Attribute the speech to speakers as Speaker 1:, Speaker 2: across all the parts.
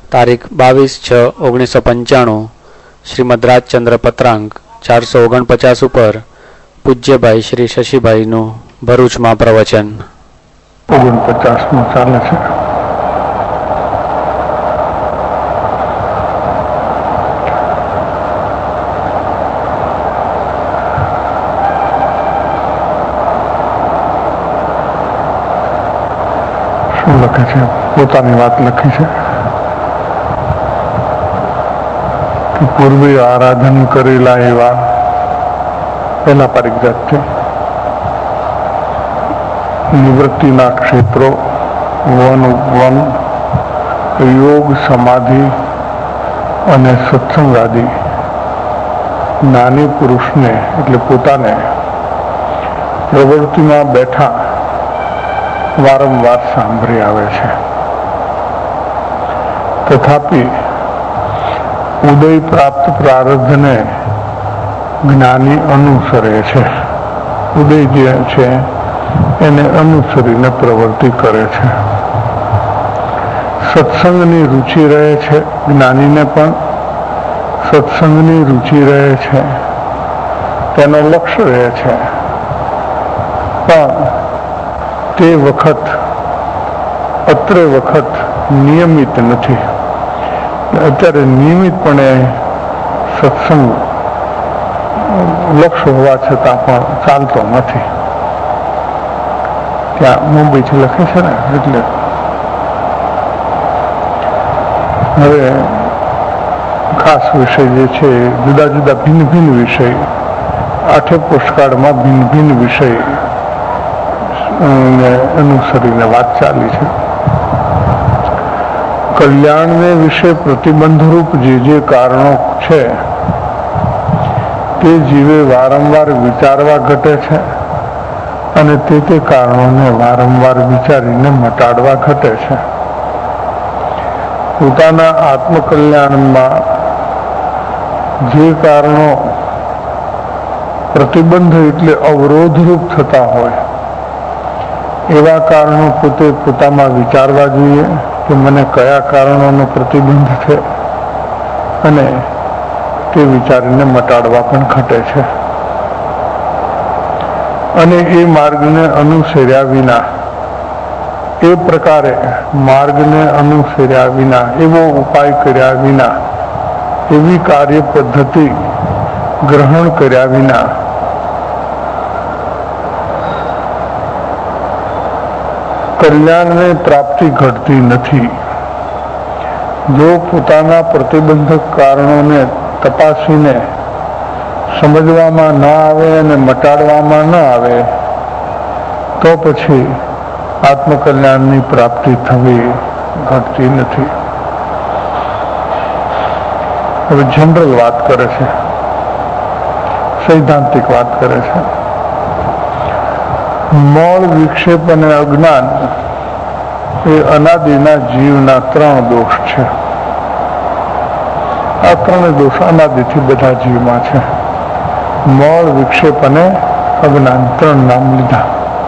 Speaker 1: તારીખ 22/6/1995 શ્રીમદ રાજચંદ્ર પત્રાંક 449 ઉપર પૂજ્યભાઈ શ્રી શશીભાઈનું ભરૂચમાં પ્રવચન
Speaker 2: 49 ચાલે છે. શું લખે છે? પોતાની વાત લખી છે કે પૂર્વે આરાધન કરેલા એવા પહેલા પરિગ્રહ છે. નિવૃત્તિના ક્ષેત્રો વન ઉપવન, યોગ, સમાધિ અને સત્સંગાદી જ્ઞાની પુરુષને એટલે પોતાને પ્રવૃત્તિમાં બેઠા વારંવાર સાંભળી આવે છે. તથાપિ ઉદય પ્રાપ્ત પ્રારબ્ધને જ્ઞાની અનુસરે છે. ઉદય જે છે એને અનુસરીને પ્રવૃત્તિ કરે છે. સત્સંગની રુચિ રહે છે. જ્ઞાનીને પણ સત્સંગની રુચિ રહે છે, તેનો લક્ષ્ય રહે છે. પણ તે વખત અત્રે વખત નિયમિત નથી. અત્યારે નિયમિતપણે સત્સંગ લક્ષ્ય હોવા છતાં પણ ચાલતો નથી. ત્યાં મુંબઈથી લખે છે ને, એટલે હવે ખાસ વિષય જે છે, જુદા જુદા ભિન્ન ભિન્ન વિષય, 8 પોસ્ટકાર્ડમાં ભિન્ન ભિન્ન વિષય અનુસરીને વાત ચાલી છે. કલ્યાણને વિશે પ્રતિબંધરૂપ જે કારણો છે તે જીવે વારંવાર વિચારવા ઘટે છે અને તે કારણોને વારંવાર વિચારીને મટાડવા ઘટે છે. પોતાના આત્મકલ્યાણમાં જે કારણો પ્રતિબંધ એટલે અવરોધરૂપ થતા હોય એવા કારણો પોતે પોતામાં વિચારવા જોઈએ કે મને કયા કારણોનો પ્રતિબંધ છે, અને તે વિચારીને મટાડવા પણ ઘટે છે. અને એ માર્ગને અનુસર્યા વિના, એ પ્રકારે માર્ગને અનુસર્યા વિના, એવો ઉપાય કર્યા વિના, એવી કાર્ય પદ્ધતિ ગ્રહણ કર્યા વિના કલ્યાણને પ્રાપ્તિ ઘટતી નથી. જો પોતાના પ્રતિબંધક કારણોને તપાસીને સમજવામાં ન આવે અને મટાડવામાં ન આવે તો પછી આત્મકલ્યાણની પ્રાપ્તિ થવી ઘટતી નથી. હવે જનરલ વાત કરે છે, સૈદ્ધાંતિક વાત કરે છે. મોળ, વિક્ષેપ અને અજ્ઞાન એ અનાદિના જીવના 3 દોષ છે. આ 3 દોષ અનાદિથી બધા જીવમાં છે. મોળ, વિક્ષેપ અને અજ્ઞાન 3 નામ લીધા.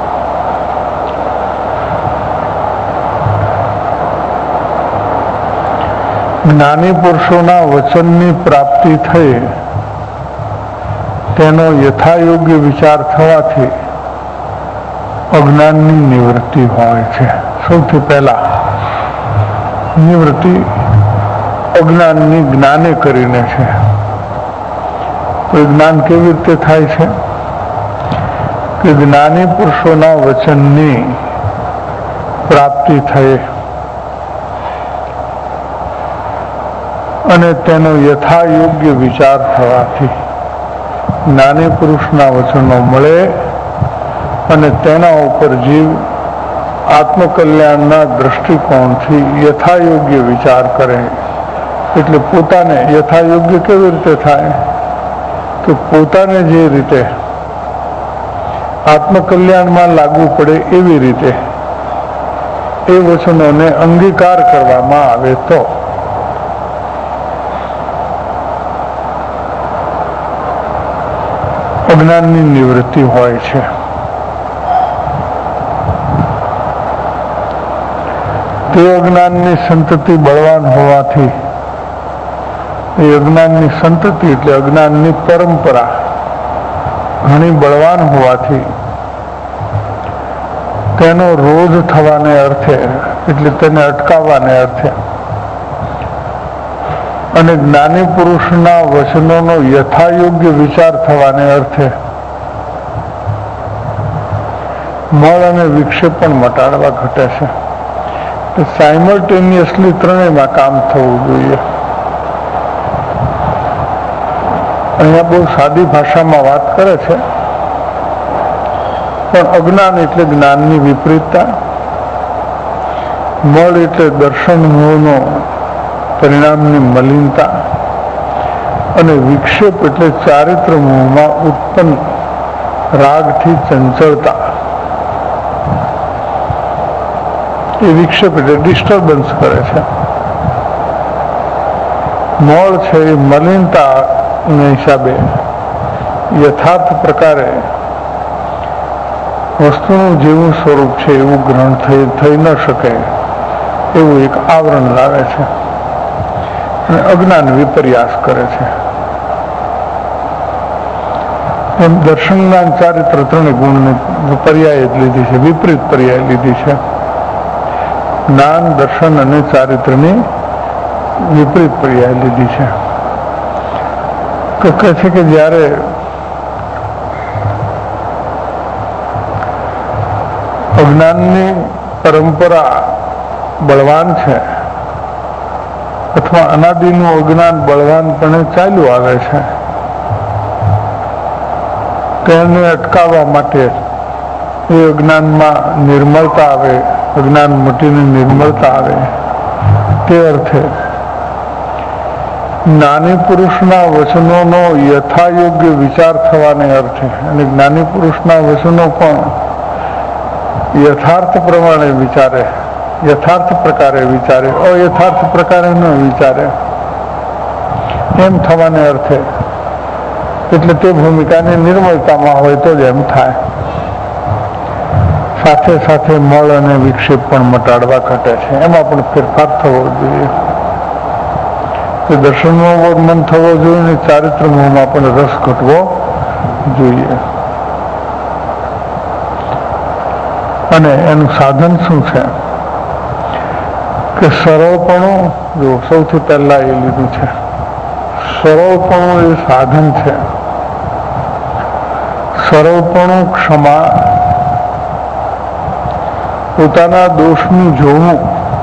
Speaker 2: જ્ઞાની પુરુષોના વચનની પ્રાપ્તિ થઈ તેનો યથાયોગ્ય વિચાર થવાથી અજ્ઞાનની નિવૃત્તિ હોય છે. સૌથી પહેલા નિવૃત્તિ અજ્ઞાનની જ્ઞાને કરીને છે. તો જ્ઞાન કેવી રીતે થાય છે કે જ્ઞાની પુરુષોના વચનની પ્રાપ્તિ થઈ અને તેનો યથાયોગ્ય વિચાર થવાથી જ્ઞાની પુરુષના વચનો મળે અને તેના ઉપર જીવ આત્મકલ્યાણના દ્રષ્ટિકોણથી યથાયોગ્ય વિચાર કરે. એટલે પોતાને યથાયોગ્ય કેવી રીતે થાય કે પોતાને જે રીતે આત્મકલ્યાણમાં લાગુ પડે એવી રીતે એ વચનોને અંગીકાર કરવામાં આવે તો અજ્ઞાનની નિવૃત્તિ હોય છે. તે અજ્ઞાનની સંતતિ બળવાન હોવાથી, એ અજ્ઞાનની સંતતિ એટલે અજ્ઞાનની પરંપરા ઘણી બળવાન હોવાથી તેનો રોધ થવાને અર્થે એટલે તેને અટકાવવાને અર્થે અને જ્ઞાની પુરુષના વચનોનો યથાયોગ્ય વિચાર થવાને અર્થે મળ અને વિક્ષેપ પણ મટાડવા ઘટે છે. સાયમલ્ટેનિયસલી ત્રણેયમાં કામ થવું જોઈએ. અહીંયા બહુ સાદી ભાષામાં વાત કરે છે, પણ અજ્ઞાન એટલે જ્ઞાનની વિપરીતતા, મળ એટલે દર્શન મોહનો પરિણામની મલિનતા અને વિક્ષેપ એટલે ચારિત્ર મોહમાં ઉત્પન્ન રાગથી ચંચળતા. એ વિક્ષેપ એટલે ડિસ્ટર્બન્સ કરે છે. મળ છે એ મલિનતા હિસાબે યથાર્થ પ્રકારે વસ્તુનું જેવું સ્વરૂપ છે એવું ગ્રહણ થઈ ન શકે એવું એક આવરણ લાવે છે અને અજ્ઞાન વિપર્યાસ કરે છે. એમ દર્શન જ્ઞાન ચારિત્ર ત્રણેય ગુણની પર્યાય જ લીધી છે, વિપરીત પર્યાય લીધી છે. જ્ઞાન, દર્શન અને ચારિત્રની વિપરીત પર્યાય લીધી છે. તો કહે છે કે જ્યારે અજ્ઞાનની પરંપરા બળવાન છે અથવા અનાદિનું અજ્ઞાન બળવાનપણે ચાલ્યું આવે છે, તેને અટકાવવા માટે એ અજ્ઞાનમાં નિર્મળતા આવે, અજ્ઞાન મટીને નિર્મળતા આવે, તે અર્થે જ્ઞાની પુરુષના વચનોનો યથાયોગ્ય વિચાર થવાને અર્થે, અને જ્ઞાની પુરુષના વચનો પણ યથાર્થ પ્રમાણે વિચારે, યથાર્થ પ્રકારે વિચારે, અયથાર્થ પ્રકારે ન વિચારે, એમ થવાને અર્થે, એટલે તે ભૂમિકાની નિર્મળતામાં હોય તો જ એમ થાય. સાથે સાથે મળ અને વિક્ષેપ પણ મટાડવા ઘટે છે, એમાં પણ ફેરફાર થવો જોઈએ. તો દર્શનમાં મન થવો જોઈએ અને ચારિત્ર મોહમાં પણ રસ ઘટવો જોઈએ. અને એનું સાધન શું છે કે સરળપણું, જો સૌથી પહેલા એ લીધું છે, સરળપણું એ સાધન છે. સરળપણું, ક્ષમા, પોતાના દોષનું જોવું,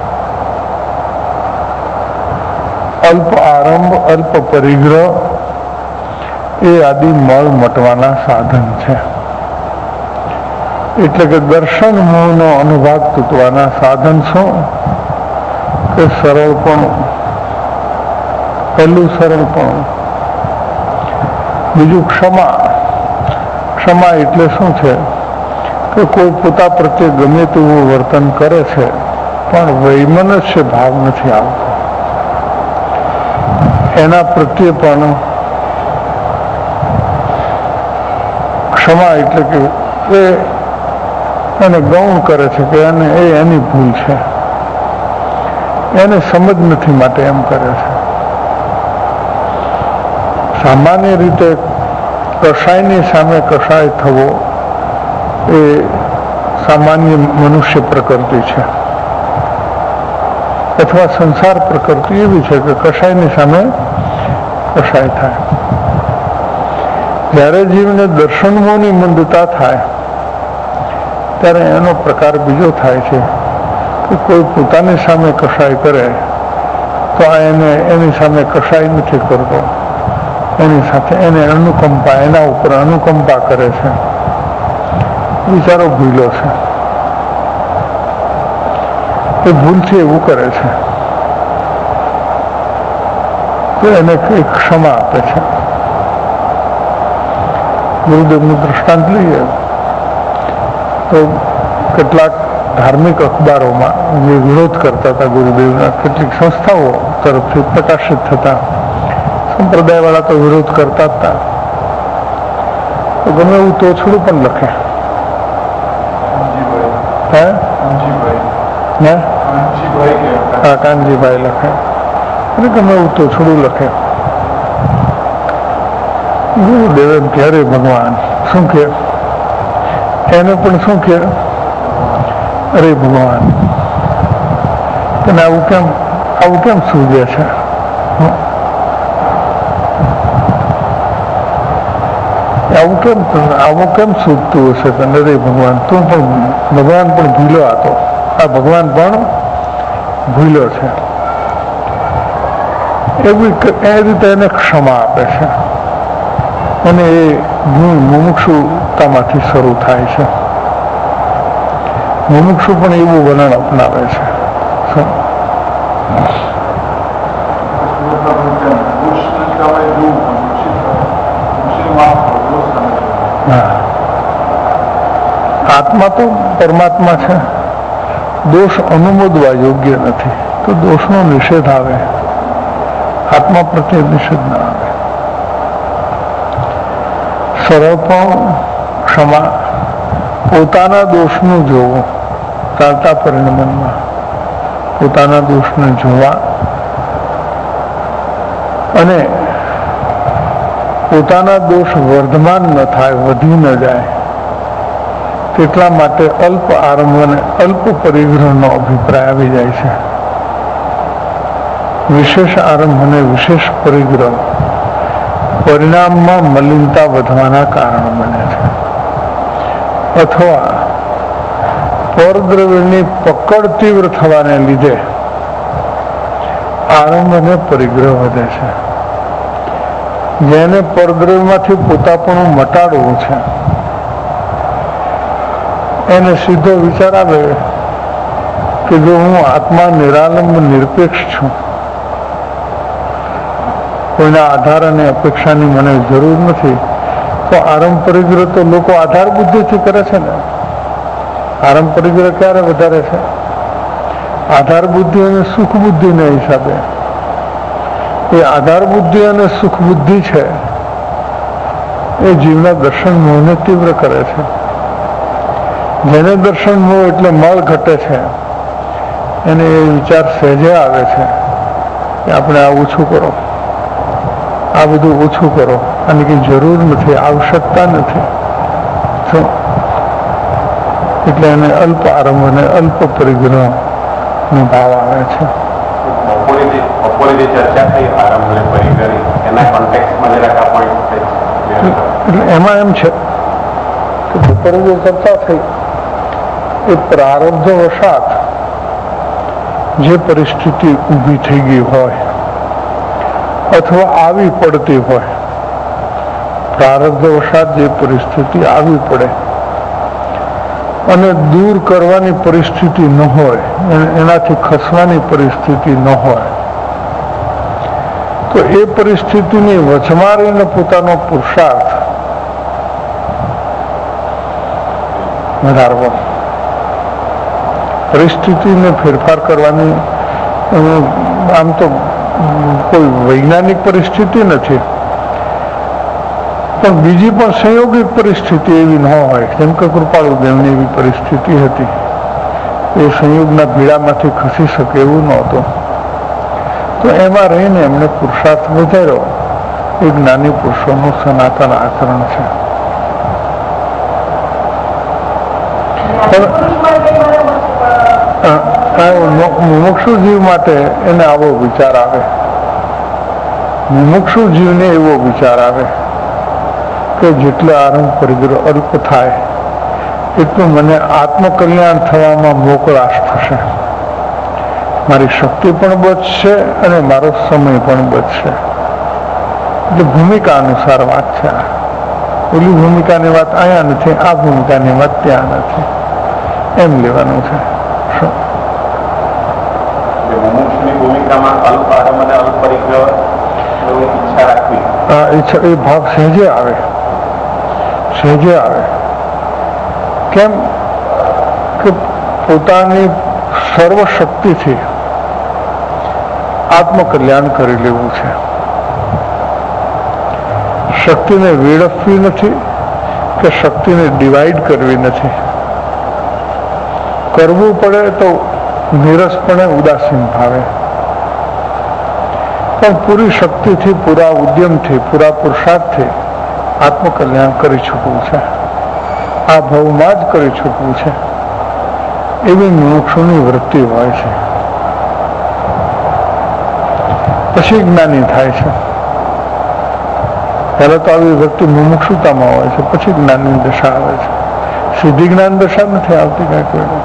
Speaker 2: અલ્પ આરંભ, અલ્પ પરિગ્રહ એ આદિ મળ મટવાના સાધન છે. એટલે કે દર્શન મોહનો અનુભાગ તૂટવાના સાધન શું કે સરળપણું. પહેલું સરળપણું, બીજું ક્ષમા. ક્ષમા એટલે શું છે કે કોઈ પોતા પ્રત્યે ગમે તેવું વર્તન કરે છે પણ વૈમનસ્ય ભાવ નથી આવતો, એના પ્રત્યે પણ ક્ષમા એટલે કે એને ગૌણ કરે છે કે એની ભૂલ છે, એને સમજ નથી માટે એમ કરે છે. સામાન્ય રીતે કસાયની સામે કસાય થવો એ સામાન્ય મનુષ્ય પ્રકૃતિ છે, અથવા સંસાર પ્રકૃતિ એવી છે કે કસાયની સામે કસાય થાય. જ્યારે જીવને દર્શનમોની મંદતા થાય ત્યારે એનો પ્રકાર બીજો થાય છે કે કોઈ પોતાની સામે કસાય કરે તો એની સામે કસાય નથી કરતો, એની સાથે એને અનુકંપા, એના ઉપર અનુકંપા કરે છે. વિચારો ભૂલો છે, એ ભૂલથી એવું કરે છે તો એને એક ક્ષમા આપે છે. ગુરુદેવનું દ્રષ્ટાંત લઈએ તો કેટલાક ધાર્મિક અખબારોમાં જે વિરોધ કરતા હતા ગુરુદેવના, કેટલીક સંસ્થાઓ તરફથી પ્રકાશિત થતા, સંપ્રદાયવાળા તો વિરોધ કરતા જ હતા, તો ગમે એવું તોછડું પણ લખે. કાનજીભાઈ લખે, અને ગમે એવું તો થોડું લખે. ગુરુદેવ ક્યારે ભગવાન શું કે, એને પણ શું કે, અરે ભગવાન તને આવું કેમ સૂજે છે? આવું કેમ સૂજતું હશે તને? રે ભગવાન તું પણ, ભગવાન પણ ભૂલો હતો, આ ભગવાન પણ ભૂલો છે. એ રીતે એને ક્ષમા આપે છે, અને એ મુમુક્ષુતામાંથી શરૂ થાય છે. મુમુક્ષુ પણ એવું વર્ણન અપનાવે છે. આત્મા તો પરમાત્મા છે, દોષ અનુમોદવા યોગ્ય નથી, તો દોષનો નિષેધ આવે, આત્મા પ્રત્યે નિષેધ ના આવે. સરળપણ, ક્ષમા, પોતાના દોષનું જોવું, ચાલતા પરિણમનમાં પોતાના દોષને જોવા અને પોતાના દોષ વર્ધમાન ન થાય, વધી ન જાય, તેટલા માટે અલ્પ આરંભ અને અલ્પ પરિગ્રહનો અભિપ્રાય આવી જાય છે. વિશેષ આરંભ અને વિશેષ પરિગ્રહ પરિણામમાં મલિનતા વધવાના કારણ બને છે, અથવા પરદ્રવ્યની પકડ તીવ્ર થવાને લીધે આરંભ અને પરિગ્રહ વધે છે. જેને પરદ્રવ્યમાંથી પોતાપણું મટાડવું છે, એને સીધો વિચાર આવે કે જો હું આત્મા નિરાલંબ નિરપેક્ષ છું, કોઈના આધાર અને અપેક્ષાની મને જરૂર નથી, તો આરંભ પરિગ્રહ તો લોકો આધાર બુદ્ધિથી કરે છે ને. આરંભ પરિગ્રહ ક્યારે વધારે છે? આધાર બુદ્ધિ અને સુખ બુદ્ધિના હિસાબે. એ આધાર બુદ્ધિ અને સુખ બુદ્ધિ છે એ જીવના દર્શન મોહને તીવ્ર કરે છે. જેને દર્શન મોહ એટલે મળ ઘટે છે, એને એ વિચાર સહેજે આવે છે કે આપણે આ ઓછું કરો, આ બધું ઓછું કરો, આની કંઈ જરૂર નથી, આવશ્યકતા નથી. એટલે એને અલ્પ આરંભ અને અલ્પ પરિગ્રહ નો ભાવ આવે છે. એટલે એમાં એમ છે કે બપોરે જે ચર્ચા થઈ એ પ્રારબ્ધ વશાત જે પરિસ્થિતિ ઊભી થઈ ગઈ હોય અથવા આવી પડતી હોય, પ્રારબ્ધ વશાત જે પરિસ્થિતિ આવી પડે અને દૂર કરવાની પરિસ્થિતિ ન હોય, એનાથી ખસવાની પરિસ્થિતિ ન હોય, તો એ પરિસ્થિતિની વચમાં રહીને પોતાનો પુરુષાર્થ વધારવો, પરિસ્થિતિને ફેરફાર કરવાની આમ તો કોઈ વૈજ્ઞાનિક પરિસ્થિતિ નથી, પણ બીજી પણ સંયોગિક પરિસ્થિતિ એવી ન હોય. જેમ કે કૃપાળુદેવની એવી પરિસ્થિતિ હતી, એ સંયોગના ભીડામાંથી ખસી શકે એવું નહોતું, તો એમાં રહીને એમને પુરુષાર્થ વધાર્યો. એ જ્ઞાની પુરુષોનું સનાતન આચરણ છે. મુમુક્ષુ જીવ માટે એને આવો વિચાર આવે, મુમુક્ષુ જીવને એવો વિચાર આવે કે જેટલો આરંભ પરિગ્રહ અલ્પ થાય એટલું મને આત્મકલ્યાણ થવામાં મોકળાશ થશે, મારી શક્તિ પણ બચશે અને મારો સમય પણ બચશે. એટલે ભૂમિકા અનુસાર વાત છે. ઓલી ભૂમિકાની વાત અહીંયા નથી, આ ભૂમિકાની વાત ત્યાં નથી, એમ લેવાનું છે. એ ભાવ સહેજે આવે, સહેજે આવે. કેમ કે પોતાની સર્વશક્તિથી આત્મકલ્યાણ કરી લેવું છે. શક્તિને વેડફવી નથી કે શક્તિને ડિવાઈડ કરવી નથી. કરવું પડે તો નીરસપણે ઉદાસીન ભાવે, પણ પૂરી શક્તિથી, પૂરા ઉદ્યમથી, પૂરા પુરુષાર્થથી આત્મકલ્યાણ કરી છૂટવું છે, આ ભાવમાં જ કરી છૂટવું છે, એવી મુમુક્ષુની વૃત્તિ હોય છે. પછી જ્ઞાની થાય છે. પહેલા તો આવી વૃત્તિ મુમુક્ષુતામાં હોય છે, પછી જ્ઞાનની દશા આવે છે. સીધી જ્ઞાન દશા નથી આવતી કાંઈ કોઈ.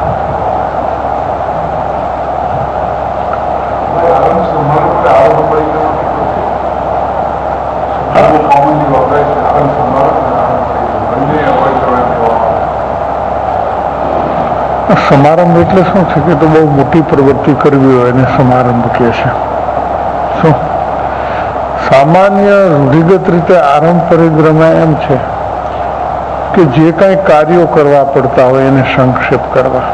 Speaker 2: સમારંભ એટલે શું છે કે તો બહુ મોટી પ્રવૃત્તિ કરવી હોય એને સમારંભ કહે છે. શું સામાન્ય રૂઢિગત રીતે આરંભ પરિક્રમા એમ છે કે જે કાંઈ કાર્યો કરવા પડતા હોય એને સંક્ષેપ કરવા,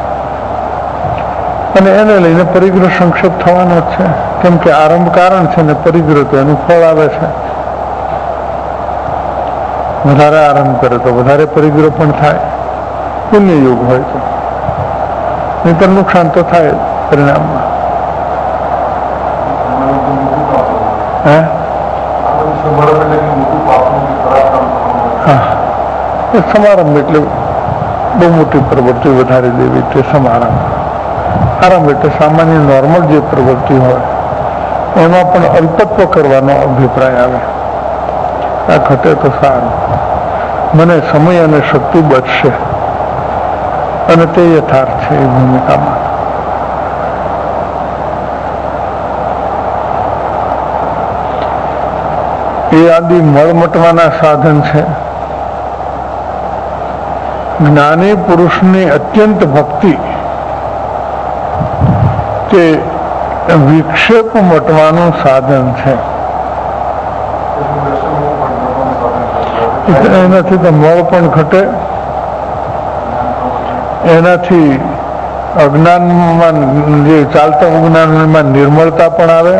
Speaker 2: અને એને લઈને પરિગ્રહ સંક્ષેપ થવાનો જ છે. કેમ કે આરંભ કારણ છે ને પરિગ્રહ તો એનું ફળ આવે છે. વધારે આરંભ કરે તો વધારે પરિગ્રહ પણ થાય, પુણ્ય યોગ હોય તો, નહીંતર નુકસાન તો થાય પરિણામમાં. સમારંભ એટલે બહુ મોટી પ્રવૃત્તિ વધારી દેવી તે સમારંભ. આરંભ એટલે સામાન્ય નોર્મલ જે પ્રવૃત્તિ હોય એમાં પણ અલ્પત્વ કરવાનો અભિપ્રાય આવે. આ ઘટે તો સારું, મને સમય અને શક્તિ બચશે, અને તે યથાર્થ છે એ ભૂમિકામાં. એ આદિ મળ મટવાના સાધન છે. જ્ઞાની પુરુષની અત્યંત ભક્તિ તે વિક્ષેપ મટવાનું સાધન છે. એનાથી તો મળ પણ ઘટે, એનાથી અજ્ઞાનમાં જે ચાલતા અજ્ઞાનમાં નિર્મળતા પણ આવે,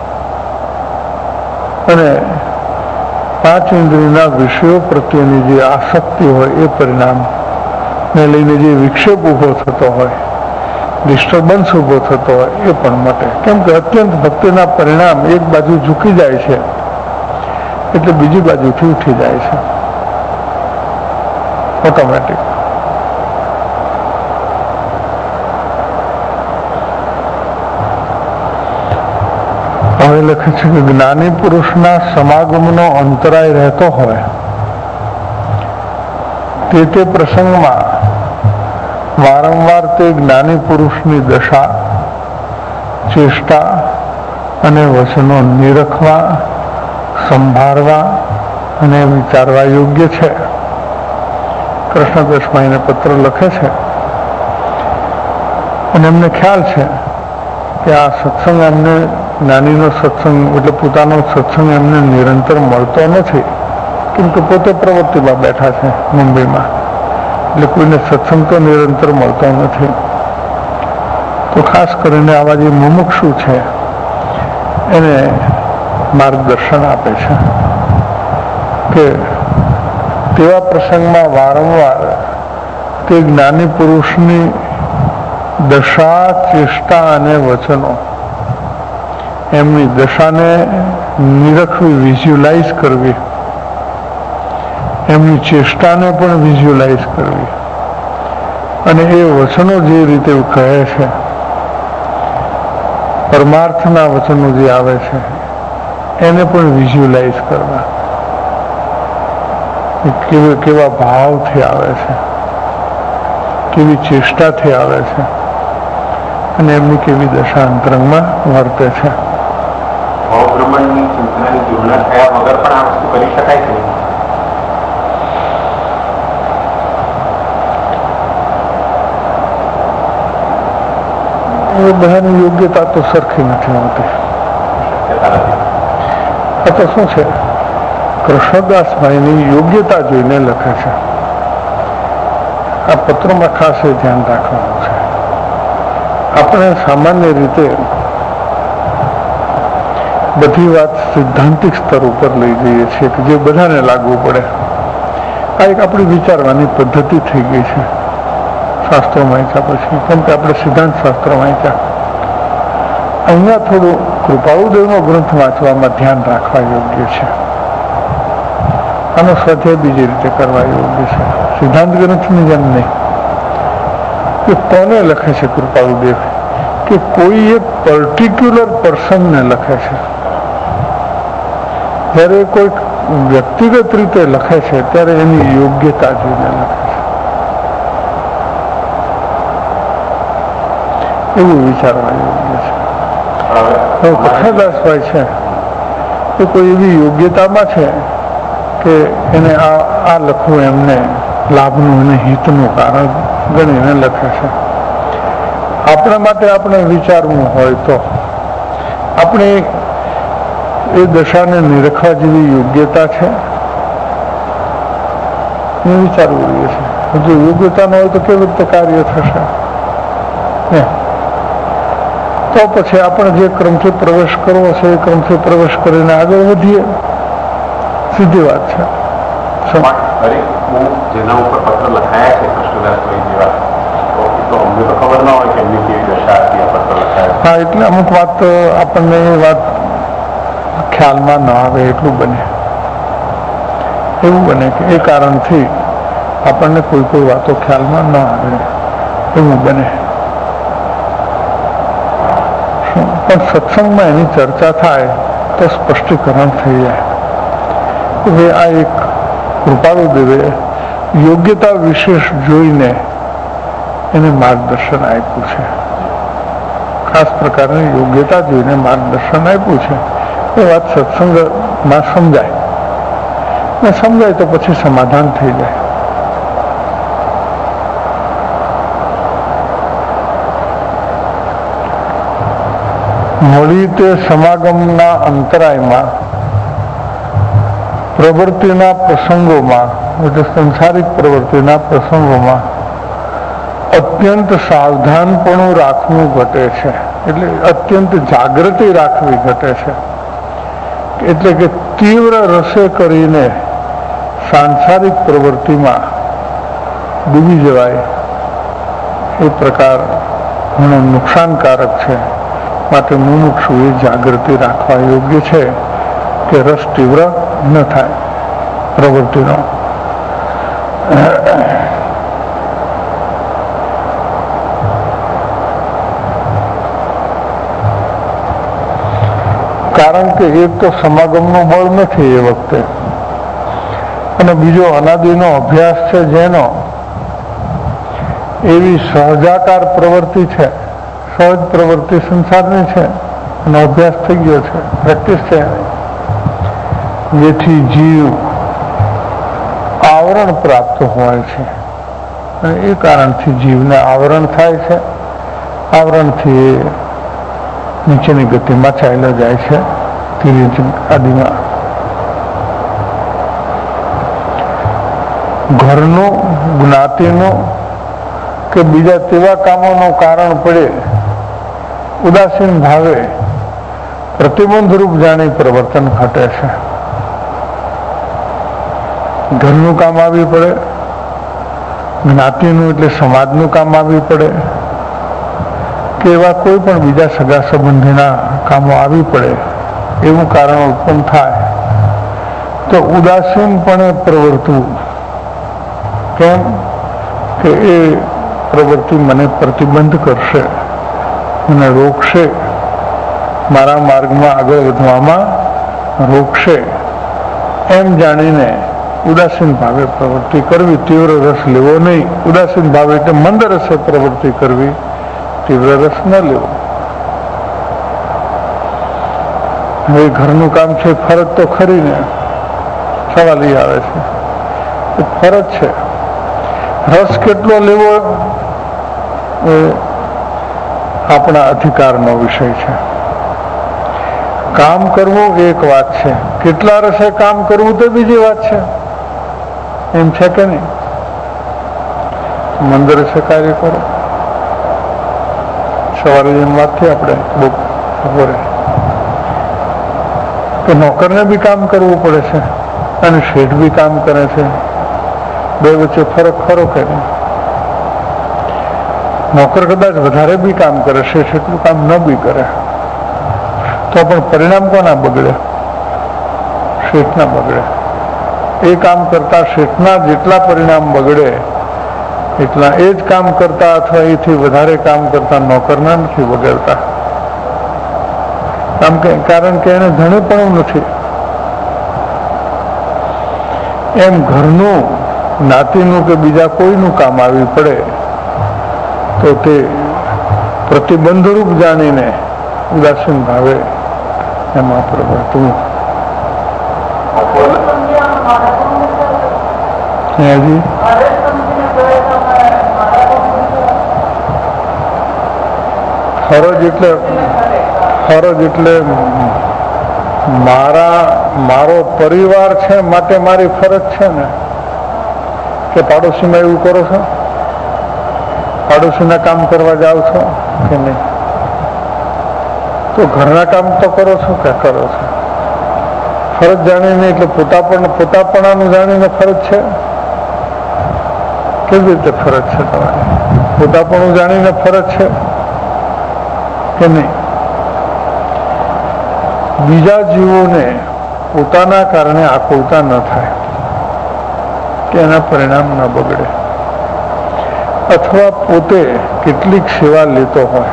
Speaker 2: અને પાંચ ઇન્દ્રિયના વિષયો પ્રત્યેની જે આસક્તિ હોય એ પરિણામ ને લઈને જે વિક્ષેપ ઉભો થતો હોય, ડિસ્ટર્બન્સ ઉભો થતો હોય એ પણ મટે. કેમ કે અત્યંત ભક્તિના પરિણામ એક બાજુ ઝૂકી જાય છે એટલે બીજી બાજુથી ઉઠી જાય છે ઓટોમેટિક. હવે લખે છે કે જ્ઞાની પુરુષના સમાગમનો અંતરાય રહેતો હોય તે પ્રસંગમાં વારંવાર તે જ્ઞાની પુરુષની દશા, ચેષ્ટા અને વચનો નિરખવા, સંભાળવા અને વિચારવા યોગ્ય છે. કૃષ્ણદાસમાં એને પત્ર લખે છે, અને એમને ખ્યાલ છે કે આ સત્સંગ એમને, જ્ઞાનીનો સત્સંગ એટલે પોતાનો સત્સંગ એમને નિરંતર મળતો નથી, કેમ કે પોતે પ્રવૃત્તિમાં બેઠા છે મુંબઈમાં, એટલે કોઈને સત્સંગ તો નિરંતર મળતો નથી. તો ખાસ કરીને આવા જે મુમુક્ષુ છે એને માર્ગદર્શન આપે છે કે તેવા પ્રસંગમાં વારંવાર તે જ્ઞાની પુરુષની દશા, ચેષ્ટા અને વચનો, એમની દશાને નિરખવી, વિઝ્યુલાઇઝ કરવી, એમની ચેષ્ટાને પણ વિઝ્યુલાઇઝ કરવી, અને એ વચનો જે રીતે કહે છે, પરમાર્થના વચનો જે આવે છે એને પણ વિઝ્યુલાઇઝ કરવા. કેવા ભાવથી આવે છે, કેવી ચેષ્ટાથી આવે છે, અને એમની કેવી દશા અંતરંગમાં વર્તે છે.
Speaker 3: ભાવબ્રહ્માંડની ચિંતનાની જોડણા થયા વગર પણ આ વસ્તુ કરી શકાય છે.
Speaker 2: એ બધાની યોગ્યતા તો સરખી નથી હોતી. આ તો શું છે, કૃષ્ણદાસભાઈની યોગ્યતા જોઈને લખે છે. આ પત્રમાં ખાસ એ ધ્યાન રાખવાનું છે. આપણે સામાન્ય રીતે બધી વાત સિદ્ધાંતિક સ્તર ઉપર લઈ જઈએ છીએ કે જે બધાને લાગવું પડે. આ એક આપણી વિચારવાની પદ્ધતિ થઈ ગઈ છે. શાસ્ત્રો વાંચ્યા પછી, કેમ કે આપણે સિદ્ધાંત શાસ્ત્રો વાંચ્યા. અહીંયા થોડું કૃપાળુદેવનો ગ્રંથ વાંચવામાં ધ્યાન રાખવા યોગ્ય છે. આનો સ્વાધ્યાય બીજી રીતે કરવા યોગ્ય છે, સિદ્ધાંત ગ્રંથની જેમ નહીં. કે કોને લખે છે કૃપાળુદેવ? કે કોઈ એક પર્ટિક્યુલર પર્સનને લખે છે. જ્યારે કોઈ વ્યક્તિગત રીતે લખે છે ત્યારે એની યોગ્યતા જોઈને લખે છે, એવું વિચારવા યોગ્ય છે. કથાદાસભાઈ છે એ કોઈ એવી યોગ્યતામાં છે કે એને આ લખવું એમને લાભનું અને હિતનું કારણ ગણીને લખે છે. આપણા માટે આપણે વિચારવું હોય તો આપણે એ દશાને નિરખવા જેવી યોગ્યતા છે એ વિચારવું જોઈએ છે. જો યોગ્યતા ન હોય તો કેવી રીતે કાર્ય થશે? તો પછી આપણે જે ક્રમથી પ્રવેશ કરવો છે એ ક્રમથી પ્રવેશ કરીને આગળ વધીએ. સીધી વાત છે.
Speaker 3: જેના ઉપર પત્ર લખાયા છે કૃષ્ણદાસભાઈ જેવા, તો અમને તો ખબર ના હોય કે એમની કેવી દશા હતી આ પત્ર લખાયા.
Speaker 2: હા, એટલે અમુક વાત આપણને એ વાત ખ્યાલમાં ન આવે એટલું બને. એવું બને કે એ કારણથી આપણને કોઈ વાતો ખ્યાલમાં ન આવે એવું બને. પણ સત્સંગમાં એની ચર્ચા થાય તો સ્પષ્ટીકરણ થઈ જાય. હવે આ એક કૃપાળુદેવે યોગ્યતા વિશેષ જોઈને એને માર્ગદર્શન આપ્યું છે. ખાસ પ્રકારની યોગ્યતા જોઈને માર્ગદર્શન આપ્યું છે. એ વાત સત્સંગમાં સમજાય ને સમજાય તો પછી સમાધાન થઈ જાય. મળી તે સમાગમના અંતરાયમાં પ્રવૃત્તિના પ્રસંગોમાં, એટલે સંસારિક પ્રવૃત્તિના પ્રસંગોમાં અત્યંત સાવધાનપણું રાખવું ઘટે છે. એટલે અત્યંત જાગૃતિ રાખવી ઘટે છે. એટલે કે તીવ્ર રસે કરીને સાંસારિક પ્રવૃત્તિમાં ડૂબી જવાય એ પ્રકાર ઘણો નુકસાનકારક છે. માટે મુમુક્ષુએ જાગૃતિ રાખવા યોગ્ય છે કે રસ તીવ્ર ન થાય પ્રવૃત્તિનો. કારણ કે એક તો સમાગમનું બળ નથી એ વખતે, અને બીજો અનાદિનો અભ્યાસ છે જેનો, એવી સહજાકાર પ્રવૃત્તિ છે, સહજ પ્રવૃત્તિ સંસારની છે અને અભ્યાસ થઈ ગયો છે, પ્રેક્ટિસ છે, જેથી જીવ આવરણ પ્રાપ્ત હોય છે. અને એ કારણથી જીવને આવરણ થાય છે. આવરણથી નીચેની ગતિમાં ચાલ્યો જાય છે, તિર્યક આદિમાં. ઘરનું, જ્ઞાતિનું કે બીજા તેવા કામોનું કારણ પડે ઉદાસીન ભાવે પ્રતિબંધ રૂપ જાણી પ્રવર્તન ઘટે છે. ઘરનું કામ આવી પડે, જ્ઞાતિનું એટલે સમાજનું કામ આવી પડે, કે એવા કોઈ પણ બીજા સગા સંબંધીના કામો આવી પડે, એવું કારણ ઉત્પન્ન થાય તો ઉદાસીનપણે પ્રવર્તવું. કેમ કે એ પ્રવૃત્તિ મને પ્રતિબંધ કરશે, મને રોકશે, મારા માર્ગમાં આગળ વધવામાં રોકશે, એમ જાણીને ઉદાસીન ભાવે પ્રવૃત્તિ કરવી. તીવ્ર રસ લેવો નહીં. ઉદાસીન ભાવે એટલે મંદ રસે પ્રવૃત્તિ કરવી, તીવ્ર રસ ન લેવો. હવે ઘરનું કામ છે, ફરજ તો ખરી ને, સવાલ એ આવે છે. એ ફરજ છે, રસ કેટલો લેવો એ આપણા અધિકારનો વિષય છે. કામ કરવું એક વાત છે, કેટલા રસે કામ કરવું તો બીજી વાત છે. એમ છે કે નહીં? મંદ રસે કાર્ય કરો. સવારે જેમ વાત થઈ આપણે બપોરે કે નોકરને બી કામ કરવું પડે છે અને શેઠ બી કામ કરે છે. બે વચ્ચે ફરક ખરો કે નહીં? નોકર કદાચ વધારે બી કામ કરે, શેઠ એટલું કામ ન બી કરે, તો પણ પરિણામ કોના બગડે? શેઠના બગડે. એ કામ કરતા શેઠના જેટલા પરિણામ બગડે એટલા એ જ કામ કરતા અથવા એથી વધારે કામ કરતા નોકરના નથી બગડતા. કારણ કે એને ધણી પણ નથી. એમ ઘરનું, જ્ઞાતિનું કે બીજા કોઈનું કામ આવી પડે તો તે પ્રતિબંધરૂપ જાણીને ઉદાસીન ભાવે એમાં પ્રવર્તવું. હજી ફરજ એટલે મારો પરિવાર છે માટે મારી ફરજ છે ને. કે પાડોશીમાં એવું કરો છો? પાડોશીના કામ કરવા જાઓ છો કે નહીં? તો ઘરના કામ તો કરો છો કે કરો છો? ફરજ જાણીને એટલે પોતાપણાનું જાણીને ફરજ છે. કેવી રીતે ફરજ છે તમારી? પોતાપણું જાણીને ફરજ છે કે નહીં? બીજા જીવોને પોતાના કારણે આકુલતા ન થાય કે એના પરિણામ ન બગડે, અથવા પોતે કેટલીક સેવા લેતો હોય,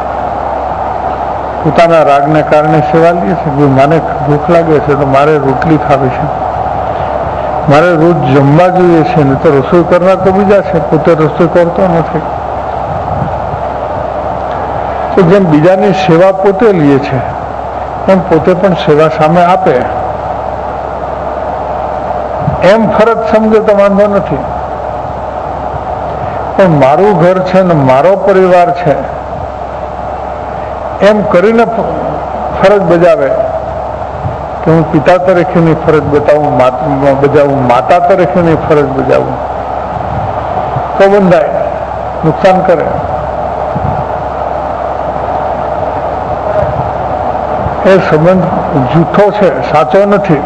Speaker 2: પોતાના રાગને કારણે સેવા લે છે. મને ભૂખ લાગે છે તો મારે રોટલી ખાવી છે, મારે રોજ જમવા જોઈએ છે, ને તો રસોઈ કરનાર તો બીજા છે, પોતે રસોઈ કરતો નથી. તો જેમ બીજાની સેવા પોતે લે છે એમ પોતે પણ સેવા સામે આપે, એમ ફરજ સમજે તો વાંધો નથી. પણ મારું ઘર છે ને મારો પરિવાર છે એમ કરીને ફરજ બજાવે કે હું પિતા તરીકેની ફરજ બજાવું, માતા તરીકેની ફરજ બજાવું, તો બંધાય, નુકસાન કરે. એ સંબંધ જૂઠો છે, સાચો નથી.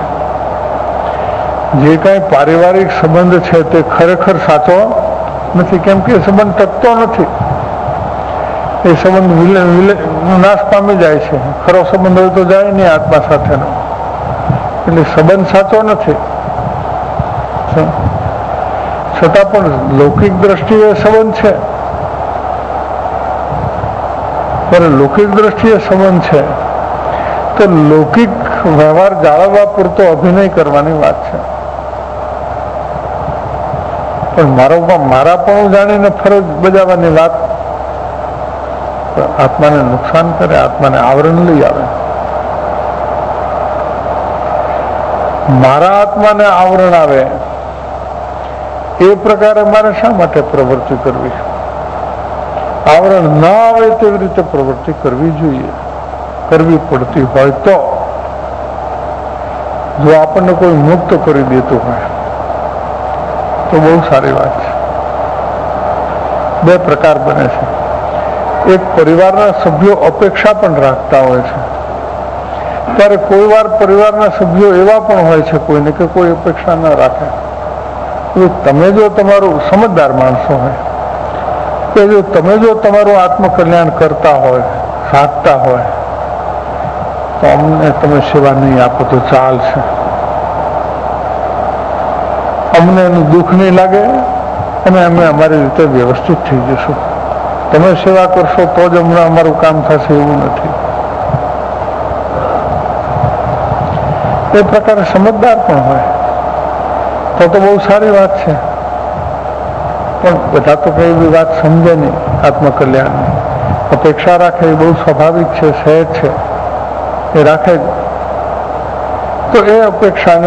Speaker 2: જે કાંઈ પારિવારિક સંબંધ છે તે ખરેખર સાચો નથી, કેમ કે એ સંબંધ ટકતો નથી. એ સંબંધ નાશ પામી જાય છે. ખરો સંબંધ હોય તો જાય નહીં આત્મા સાથેનો, એટલે સંબંધ સાચો નથી. છતાં પણ લૌકિક દ્રષ્ટિએ સંબંધ છે, પણ લૌકિક દ્રષ્ટિએ સંબંધ છે તો લૌકિક વ્યવહાર જાળવવા પૂરતો અભિનય કરવાની વાત છે. પણ મારા પણ જાણીને ફરજ બજાવવાની વાત આત્માને નુકસાન કરે, આત્માને આવરણ લઈ આવે. મારા આત્માને આવરણ આવે એ પ્રકારે મારે શા માટે પ્રવૃત્તિ કરવી? આવરણ ન આવે તેવી રીતે પ્રવૃત્તિ કરવી જોઈએ, કરવી પડતી હોય તો. જો આપણને કોઈ મુક્ત કરી દેતું હોય તો બહુ સારી વાત છે. બે પ્રકાર બને છે. એક, પરિવારના સભ્યો અપેક્ષા પણ રાખતા હોય છે, ત્યારે કોઈ વાર પરિવારના સભ્યો એવા પણ હોય છે કોઈને કે કોઈ અપેક્ષા ન રાખે. તમે જો તમારું સમજદાર માણસો હોય કે તમે જો તમારું આત્મકલ્યાણ કરતા હોય, સાધતા હોય, તો અમને તમે સેવા નહીં આપો તો ચાલશે, અમને એનું દુઃખ નહીં લાગે અને અમે અમારી રીતે વ્યવસ્થિત થઈ જશું. તમે સેવા કરશો તો જ હમણાં અમારું કામ થશે એવું નથી. એ પ્રકારે સમજદાર પણ હોય તો બહુ સારી વાત છે. પણ બધા તો કઈ એવી વાત સમજે નહીં આત્મકલ્યાણની. અપેક્ષા રાખે એ બહુ સ્વાભાવિક છે, સહેજ છે, એ રાખે જ. તો એ અપેક્ષાને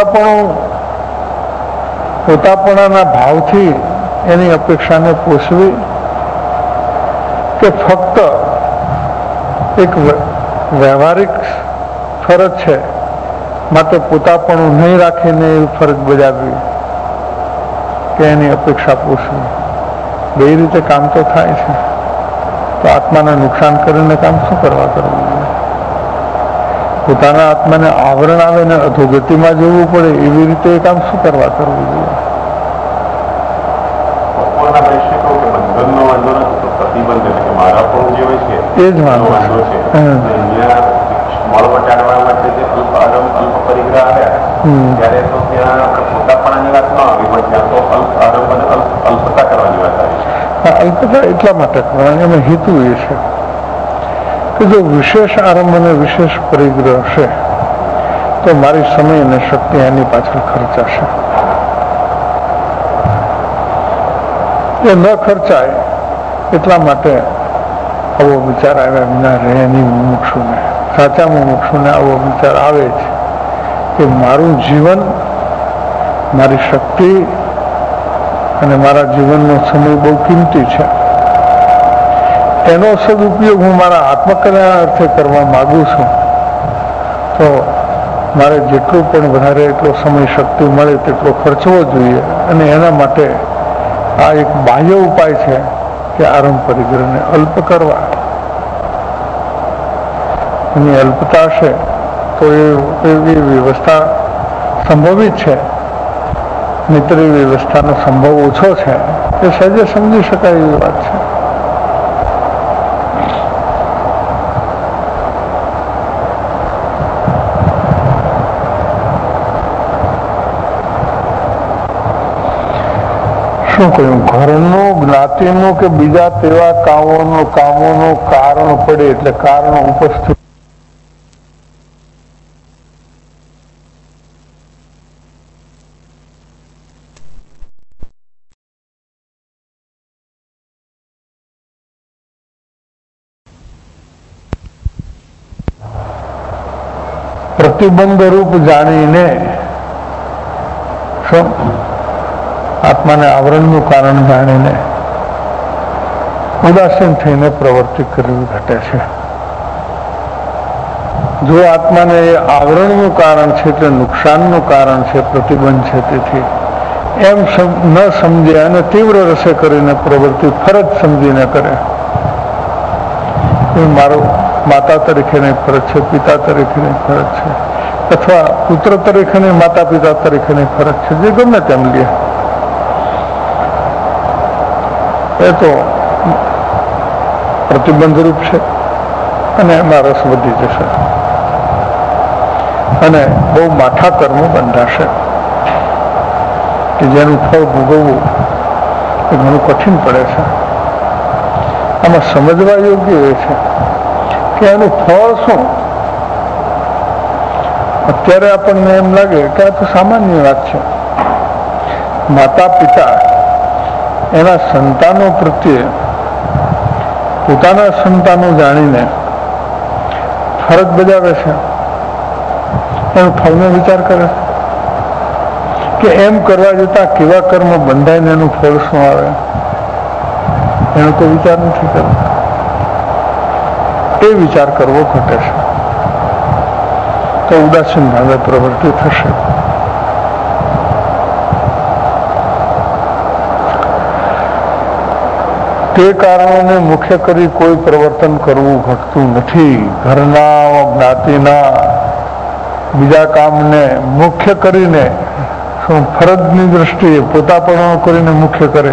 Speaker 2: પોતાપણાના ભાવથી એની અપેક્ષાને પોષવી કે ફક્ત એક વ્યવહારિક ફરજ છે માટે પોતાપણું નહીં રાખીને એવી ફરજ બજાવવી કે એની અપેક્ષા પોષવી, બે રીતે કામ તો થાય છે. તો આત્માને નુકસાન કરીને કામ શું કરવા કરવું જોઈએ? પોતાના આત્માને આવરણ આવે ને અધોગતિમાં જવું પડે એવી રીતે એ કામ શું કરવું જોઈએ?
Speaker 3: બંધનનો વાંધો નથી.
Speaker 2: એ જ વાંધો છે.
Speaker 3: અહીંયા મળ મટાડવા માટે જે અલ્પ પરિગ્રહ આવ્યા ત્યારે તો ત્યાં પોતાપણાની વાત ન આવી, પણ ત્યાં તો અલ્પ આરંભ અને અલ્પતા કરવાની વાત આવી.
Speaker 2: અલ્પતા એટલા માટે કરવાની એમાં હેતુ એ છે કે જો વિશેષ આરંભ અને વિશેષ પરિગ્રહ હશે તો મારી સમય અને શક્તિ એની પાછળ ખર્ચાશે. એ ન ખર્ચાય એટલા માટે આવો વિચાર આવ્યા વિના રહે નહીં મુમુક્ષુને. સાચા મુમુક્ષુને આવો વિચાર આવે છે કે મારું જીવન, મારી શક્તિ અને મારા જીવનનો સમય બહુ કિંમતી છે. એનો સદુપયોગ હું મારા આત્મકલ્યાણ અર્થે કરવા માગું છું, તો મારે જેટલું પણ વધારે એટલો સમય શક્તિ મળે તેટલો ખર્ચવો જોઈએ. અને એના માટે આ એક બાહ્ય ઉપાય છે કે આરંભ પરિગ્રહને અલ્પ કરવા. એની અલ્પતા હશે તો એવી વ્યવસ્થા સંભવિત છે, મિત્ર વ્યવસ્થાનો સંભવ ઓછો છે. એ સહેજે સમજી શકાય એવી વાત છે. શું કહ્યું? ઘરનું, જ્ઞાતિનું કે બીજા તેવા કામોનું કારણ પડે એટલે કારણ ઉપસ્થિત પ્રતિબંધ રૂપ જાણીને શું આત્માને આવરણનું કારણ જાણીને ઉદાસીન થઈને પ્રવૃત્તિ કરવી ઘટે છે. જો આત્માને એ આવરણનું કારણ છે એટલે નુકસાનનું કારણ છે, પ્રતિબંધ છે, તેથી એમ ન સમજે અને તીવ્ર રસે કરીને પ્રવૃત્તિ ફરજ સમજીને કરે. એ મારો માતા તરીકેની ફરજ છે, પિતા તરીકેની ફરજ છે, અથવા પુત્ર તરીકેની માતા પિતા તરીકેની ફરજ છે, જે ગમે તેમ લે, એ તો પ્રતિબંધરૂપ છે અને એમાં રસ વધી જશે અને બહુ માઠા કર્મો બંધાશે કે જેનું ફળ ભોગવવું એ ઘણું કઠિન પડે છે. આમાં સમજવા યોગ્ય એ છે કે એનું ફળ શું. અત્યારે આપણને એમ લાગે કે આ તો સામાન્ય વાત છે. માતા પિતા એના સંતાનો પ્રત્યે પોતાના સંતાનો જાણીને ફરજ બજાવે છે, એનું ફળનો વિચાર કરે છે કે એમ કરવા જતા કેવા કર્મ બંધાઈને એનું ફળ શું આવે એનો કોઈ વિચાર નથી કરતો. એ વિચાર કરવો ઘટે છે તો ઉદાસીન ભાવે પ્રવૃત્તિ થશે. તે કારણોને મુખ્ય કરી કોઈ પ્રવર્તન કરવું ઘટતું નથી. ઘરના, જ્ઞાતિના, બીજા કામને મુખ્ય કરીને શું ફરજની દ્રષ્ટિએ પોતાપણો કરીને મુખ્ય કરે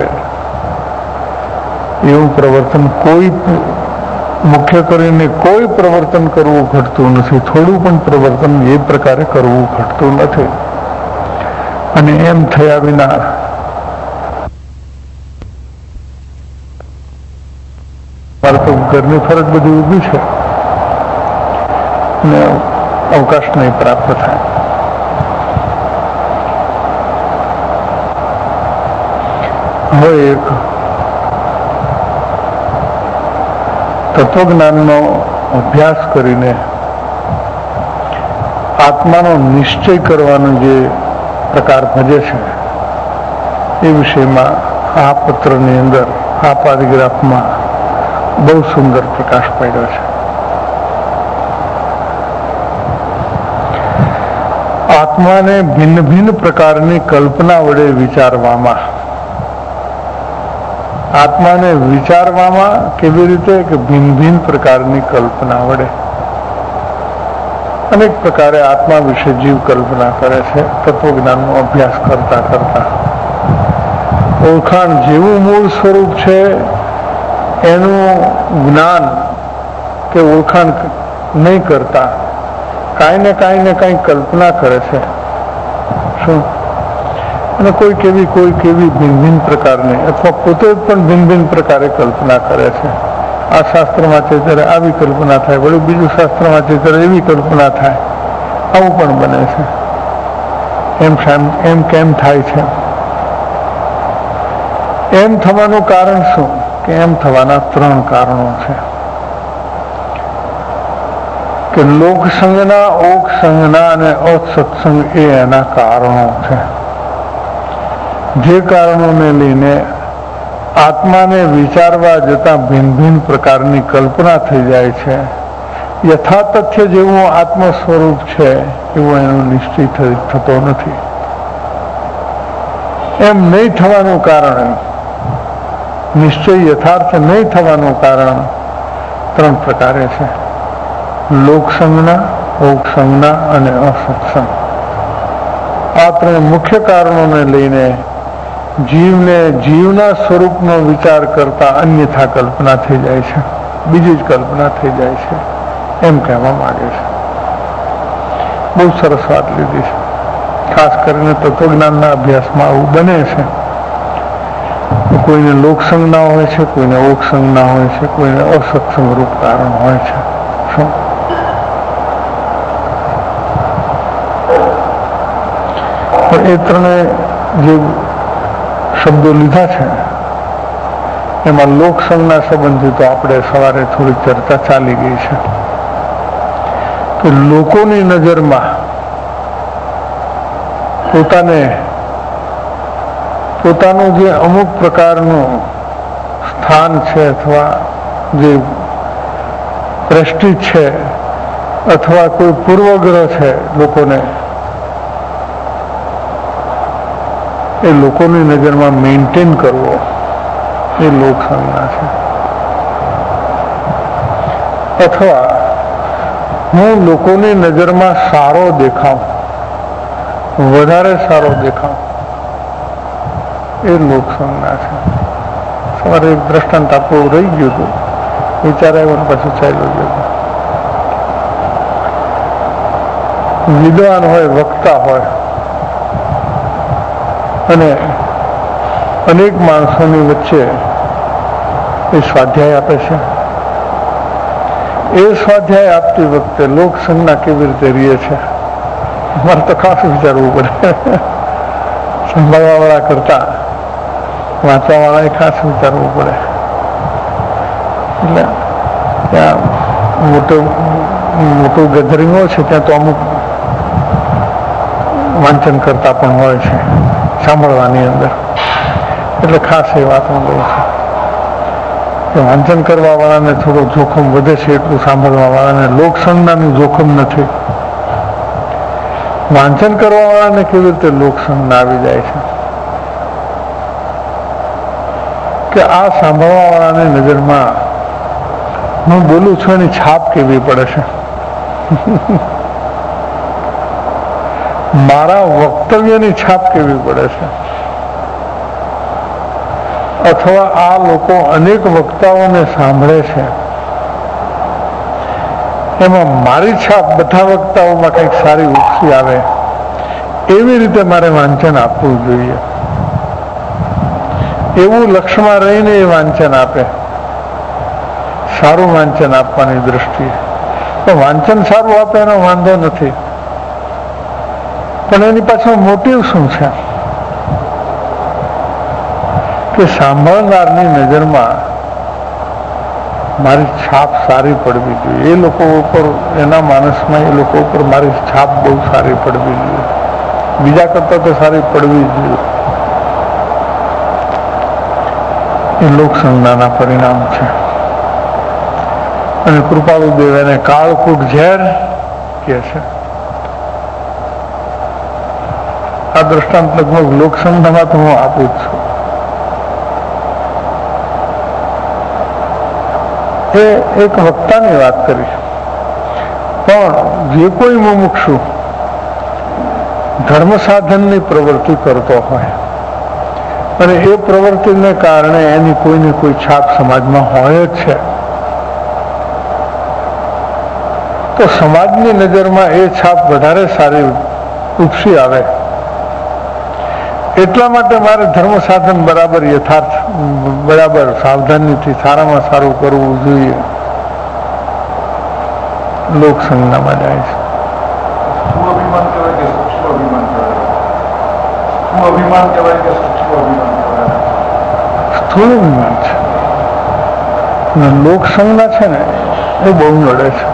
Speaker 2: એવું પ્રવર્તન કોઈ મુખ્ય કરીને કોઈ પ્રવર્તન કરવું ઘટતું નથી. થોડું પણ પ્રવર્તન એ પ્રકારે કરવું ઘટતું નથી. અને એમ થયા વિના તો ઘરની ફરજ બધી ઊભી છે અને અવકાશ નહીં પ્રાપ્ત થાય. હવે એક તત્વજ્ઞાનનો અભ્યાસ કરીને આત્માનો નિશ્ચય કરવાનો જે પ્રકાર ભજે છે એ વિષયમાં આ પત્રની અંદર, આ પેરેગ્રાફમાં બહુ સુંદર પ્રકાશ પાડ્યો છે. આત્માને ભિન્ન ભિન્ન પ્રકારની કલ્પના વડે વિચારવામાં, આત્માને વિચારવામાં કેવી રીતે કે ભિન્ન ભિન્ન પ્રકારની કલ્પના વડે. અનેક પ્રકારે આત્મા વિશે જીવ કલ્પના કરે છે તત્વજ્ઞાનનો અભ્યાસ કરતા કરતા. ઓળખાણ જેવું મૂળ સ્વરૂપ છે એનું જ્ઞાન કે ઓળખાણ નહીં કરતા કાંઈ ને કાંઈ કલ્પના કરે છે. શું? અને કોઈ કેવી ભિન્ન ભિન્ન પ્રકારની અથવા પોતે પણ ભિન્ન ભિન્ન પ્રકારે કલ્પના કરે છે. આ શાસ્ત્રમાં છે ત્યારે આવી કલ્પના થાય, વળી બીજું શાસ્ત્રમાં છે ત્યારે એવી કલ્પના થાય. આવું પણ બને છે. એમ કેમ થાય છે? એમ થવાનું કારણ શું? કે એમ થવાના 3 કારણો છે. કે લોકસંગના, ઓકસંગના અને અસત્સંગ એ એના કારણો છે. જે કારણોને લઈને આત્માને વિચારવા જતા ભિન્ન ભિન્ન પ્રકારની કલ્પના થઈ જાય છે. યથાતથ્ય જેવું આત્મ સ્વરૂપ છે એવો એનો નિશ્ચય થતો નથી. એમ નહીં થવાનું કારણ, નિશ્ચય યથાર્થ નહીં થવાનું કારણ 3 પ્રકારે છે. લોકસંગના, ઓકસંગના અને અસત્સંગ. આ 3 મુખ્ય કારણોને લઈને જીવને જીવના સ્વરૂપનો વિચાર કરતા અન્યથા કલ્પના થઈ જાય છે, બીજી જ કલ્પના થઈ જાય છે, એમ કહેવા માંગે છે. બહુ સરસ વાત લીધી છે. ખાસ કરીને તત્વજ્ઞાનના અભ્યાસમાં આવું બને છે. કોઈને લોકસંગના હોય છે, કોઈને ઓકસંગના હોય છે, કોઈને અસત્સંગ રૂપ કારણ હોય છે. શું? પણ એ 3 જે શબ્દો લીધા છે એમાં લોકસંગના સંબંધી તો આપણે સવારે થોડી ચર્ચા ચાલી ગઈ છે કે લોકોની નજરમાં પોતાનું જે અમુક પ્રકારનું સ્થાન છે અથવા જે પ્રેસ્ટીજ છે અથવા કોઈ પૂર્વગ્રહ છે લોકોને, એ લોકોની નજરમાં મેન્ટેન કરવો એ લોકસંગના છે. અથવા હું લોકોની નજરમાં સારો દેખાઉં, વધારે સારો દેખાઉં, એ લોકસંગના છે. સવારે એક દ્રષ્ટાંત આપવું રહી ગયું હતું, વિચારાય પાછું ચાલ્યું ગયું. વિદ્વાન હોય, વક્તા હોય અને અનેક માણસોની વચ્ચે એ સ્વાધ્યાય આપે છે. એ સ્વાધ્યાય આપતી વખતે લોકસંગના કેવી રીતે રહે છે મારે તો ખાસ વિચારવું પડે. સંભાળવા વાળા કરતા વાંચવા વાળાએ ખાસ વિચારવું પડે. એટલે ત્યાં મોટું ગેધરિંગો છે ત્યાં તો અમુક વાંચન કરતા પણ હોય છે સાંભળવાની અંદર. એટલે ખાસ એ વાત હું કહું છું કે વાંચન કરવા વાળાને થોડું જોખમ વધે છે, એટલું સાંભળવા વાળાને લોકસંજ્ઞાનું જોખમ નથી. વાંચન કરવા વાળાને કેવી રીતે લોકસંજ્ઞા આવી જાય છે કે આ સાંભળવા વાળાની નજરમાં હું બોલું છું એની છાપ કેવી પડે છે, મારા વક્તવ્યની છાપ કેવી પડે છે. અથવા આ લોકો અનેક વક્તાઓને સાંભળે છે, એમાં મારી છાપ બધા વક્તાઓમાં કંઈક સારી ઉપસી આવે એવી રીતે મારે વાંચન આપવું જોઈએ. એવું લક્ષ્યમાં રહીને એ વાંચન આપે, સારું વાંચન આપવાની દ્રષ્ટિએ. તો વાંચન સારું આપે એનો વાંધો નથી, પણ એની પાછળ મોટિવ શું છે કે સાંભળનારની નજરમાં મારી છાપ સારી પડવી જોઈએ. એ લોકો ઉપર, એના માણસમાં એ લોકો ઉપર મારી છાપ બહુ સારી પડવી જોઈએ, બીજા કરતા તો સારી પડવી જોઈએ. એ લોકસંજ્ઞાના પરિણામ છે. અને કૃપાળુદેવ એને કાળકૂટ ઝેર કહે છે. આ દ્રષ્ટાંત લગભગ લોકસંજ્ઞામાં તો હું આપું જ છું. એ એક વક્તાની વાત કરી, પણ જે કોઈ મુમુક્ષુ ધર્મ સાધનની પ્રવૃત્તિ કરતો હોય અને એ પ્રવૃત્તિને કારણે એની કોઈને કોઈ છાપ સમાજમાં હોય જ છે, તો સમાજની નજરમાં એ છાપ વધારે સારી ઉપસી આવે. એટલા માટે મારે ધર્મ સાધન બરાબર યથાર્થ બરાબર સાવધાનીથી સારામાં સારું કરવું જોઈએ. લોકસંજ્ઞામાં જાય છે.
Speaker 4: અભિમાન કહેવાય કે સૂક્ષ્મ અભિમાન કહેવાય? અભિમાન કહેવાય કે સૂક્ષ્મ અભિમાન કહેવાય?
Speaker 2: સ્થૂળ અભિમાન છે. લોકસંજ્ઞા છે ને એ બહુ નડે છે.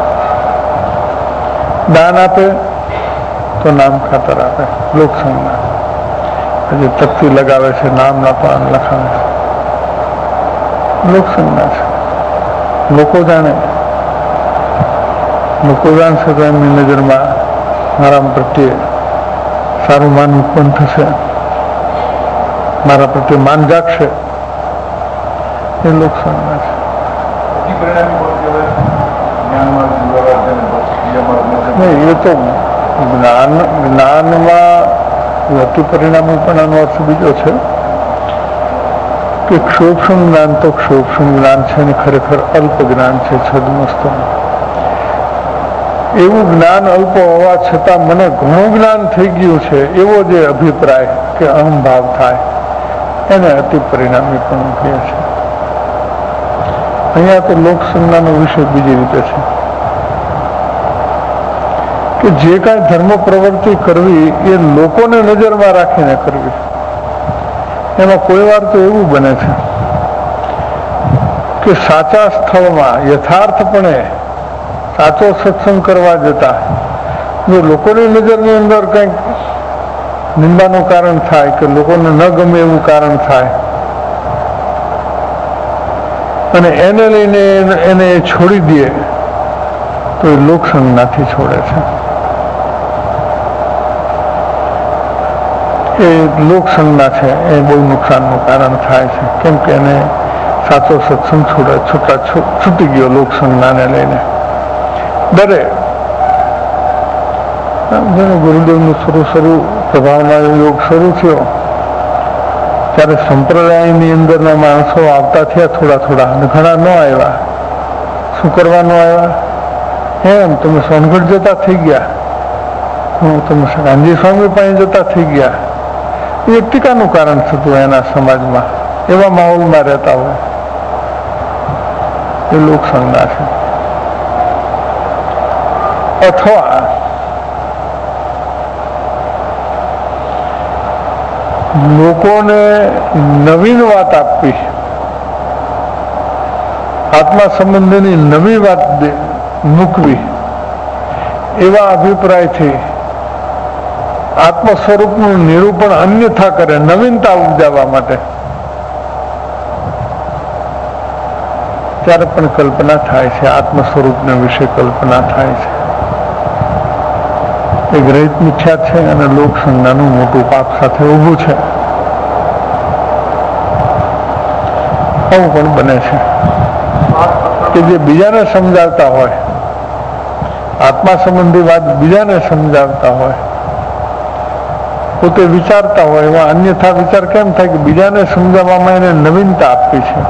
Speaker 2: દાન આપે તો નામ ખાતર આપે, લોકસંજ્ઞા. હજી તકતી લગાવે છે, નામ ના પાન લખાવે છે, લોકસંજ્ઞા છે. લોકો જાણે, લોકો જાણશે તો એમની નજરમાં મારા પ્રત્યે સારું માન ઉત્પન્ન થશે, મારા પ્રત્યે માન જાગશે. એ લોકસંજ્ઞા છે. નહીં, એ તો જ્ઞાનમાં અતિ પરિણામી પણ આનો અર્થ બીજો છે કે ક્ષોભક્ષમ જ્ઞાન તો ક્ષોભક્ષમ જ્ઞાન છે ને ખરેખર અલ્પ જ્ઞાન છે. છદ્મસ્ત એવું જ્ઞાન અલ્પ હોવા છતાં મને ઘણું જ્ઞાન થઈ ગયું છે એવો જે અભિપ્રાય કે અહંભાવ થાય એને અતિ પરિણામી પણ કહે છે. અહીંયા તો લોકસંજ્ઞાનો વિષય બીજી રીતે છે કે જે કાંઈ ધર્મ પ્રવૃત્તિ કરવી એ લોકોને નજરમાં રાખીને કરવી. એમાં કોઈ વાર તો એવું બને છે કે સાચા સ્થળમાં યથાર્થપણે સાચો સત્સંગ કરવા જતા જો લોકોની નજરની અંદર કંઈક નિંદાનું કારણ થાય કે લોકોને ન ગમે એવું કારણ થાય અને એને લઈને એને છોડી દે તો એ લોકસંજ્ઞાથી છોડે છે. એ લોકસંજ્ઞા છે એ બહુ નુકસાનનું કારણ થાય છે. કેમ કે એને સાચો સત્સંગ છૂટી ગયો લોકસંજ્ઞાને લઈને. દરે જેનો ગુરુદેવનું શરૂ પ્રભાવના યોગ શરૂ થયો ત્યારે સંપ્રદાયની અંદરના માણસો આવતા થયા થોડા અને ઘણા ન આવ્યા. શું કરવાનું આવ્યા? એમ તમે સોનગઢ જતા થઈ ગયા, તમે ગાંધી સ્વામી પાસે જતા થઈ ગયા. એ ટીકાનું કારણ થતું એના સમાજમાં. એવા માહોલમાં રહેતા હોય એ લોકસંજ્ઞા છે. અથવા લોકોને નવીન વાત આપવી, આત્મા સંબંધીની નવી વાત મૂકવી, એવા અભિપ્રાયથી આત્મ સ્વરૂપનું નિરૂપણ અન્યથા કરે, નવીનતા ઉપજાવવા માટે, ત્યારે પણ કલ્પના થાય છે. આત્મ સ્વરૂપને વિશે કલ્પના થાય છે. એ ગ્રહિત મિથ્યા છે અને લોકસંજ્ઞાનું મોટું પાપ સાથે ઊભું છે. આવું પણ બને છે કે જે બીજાને સમજાવતા હોય, આત્મા સંબંધી વાત બીજાને સમજાવતા હોય, પોતે વિચારતા હોય એવા અન્યથા વિચાર કેમ થાય કે બીજાને સમજાવવામાં એને નવીનતા આપવી છે.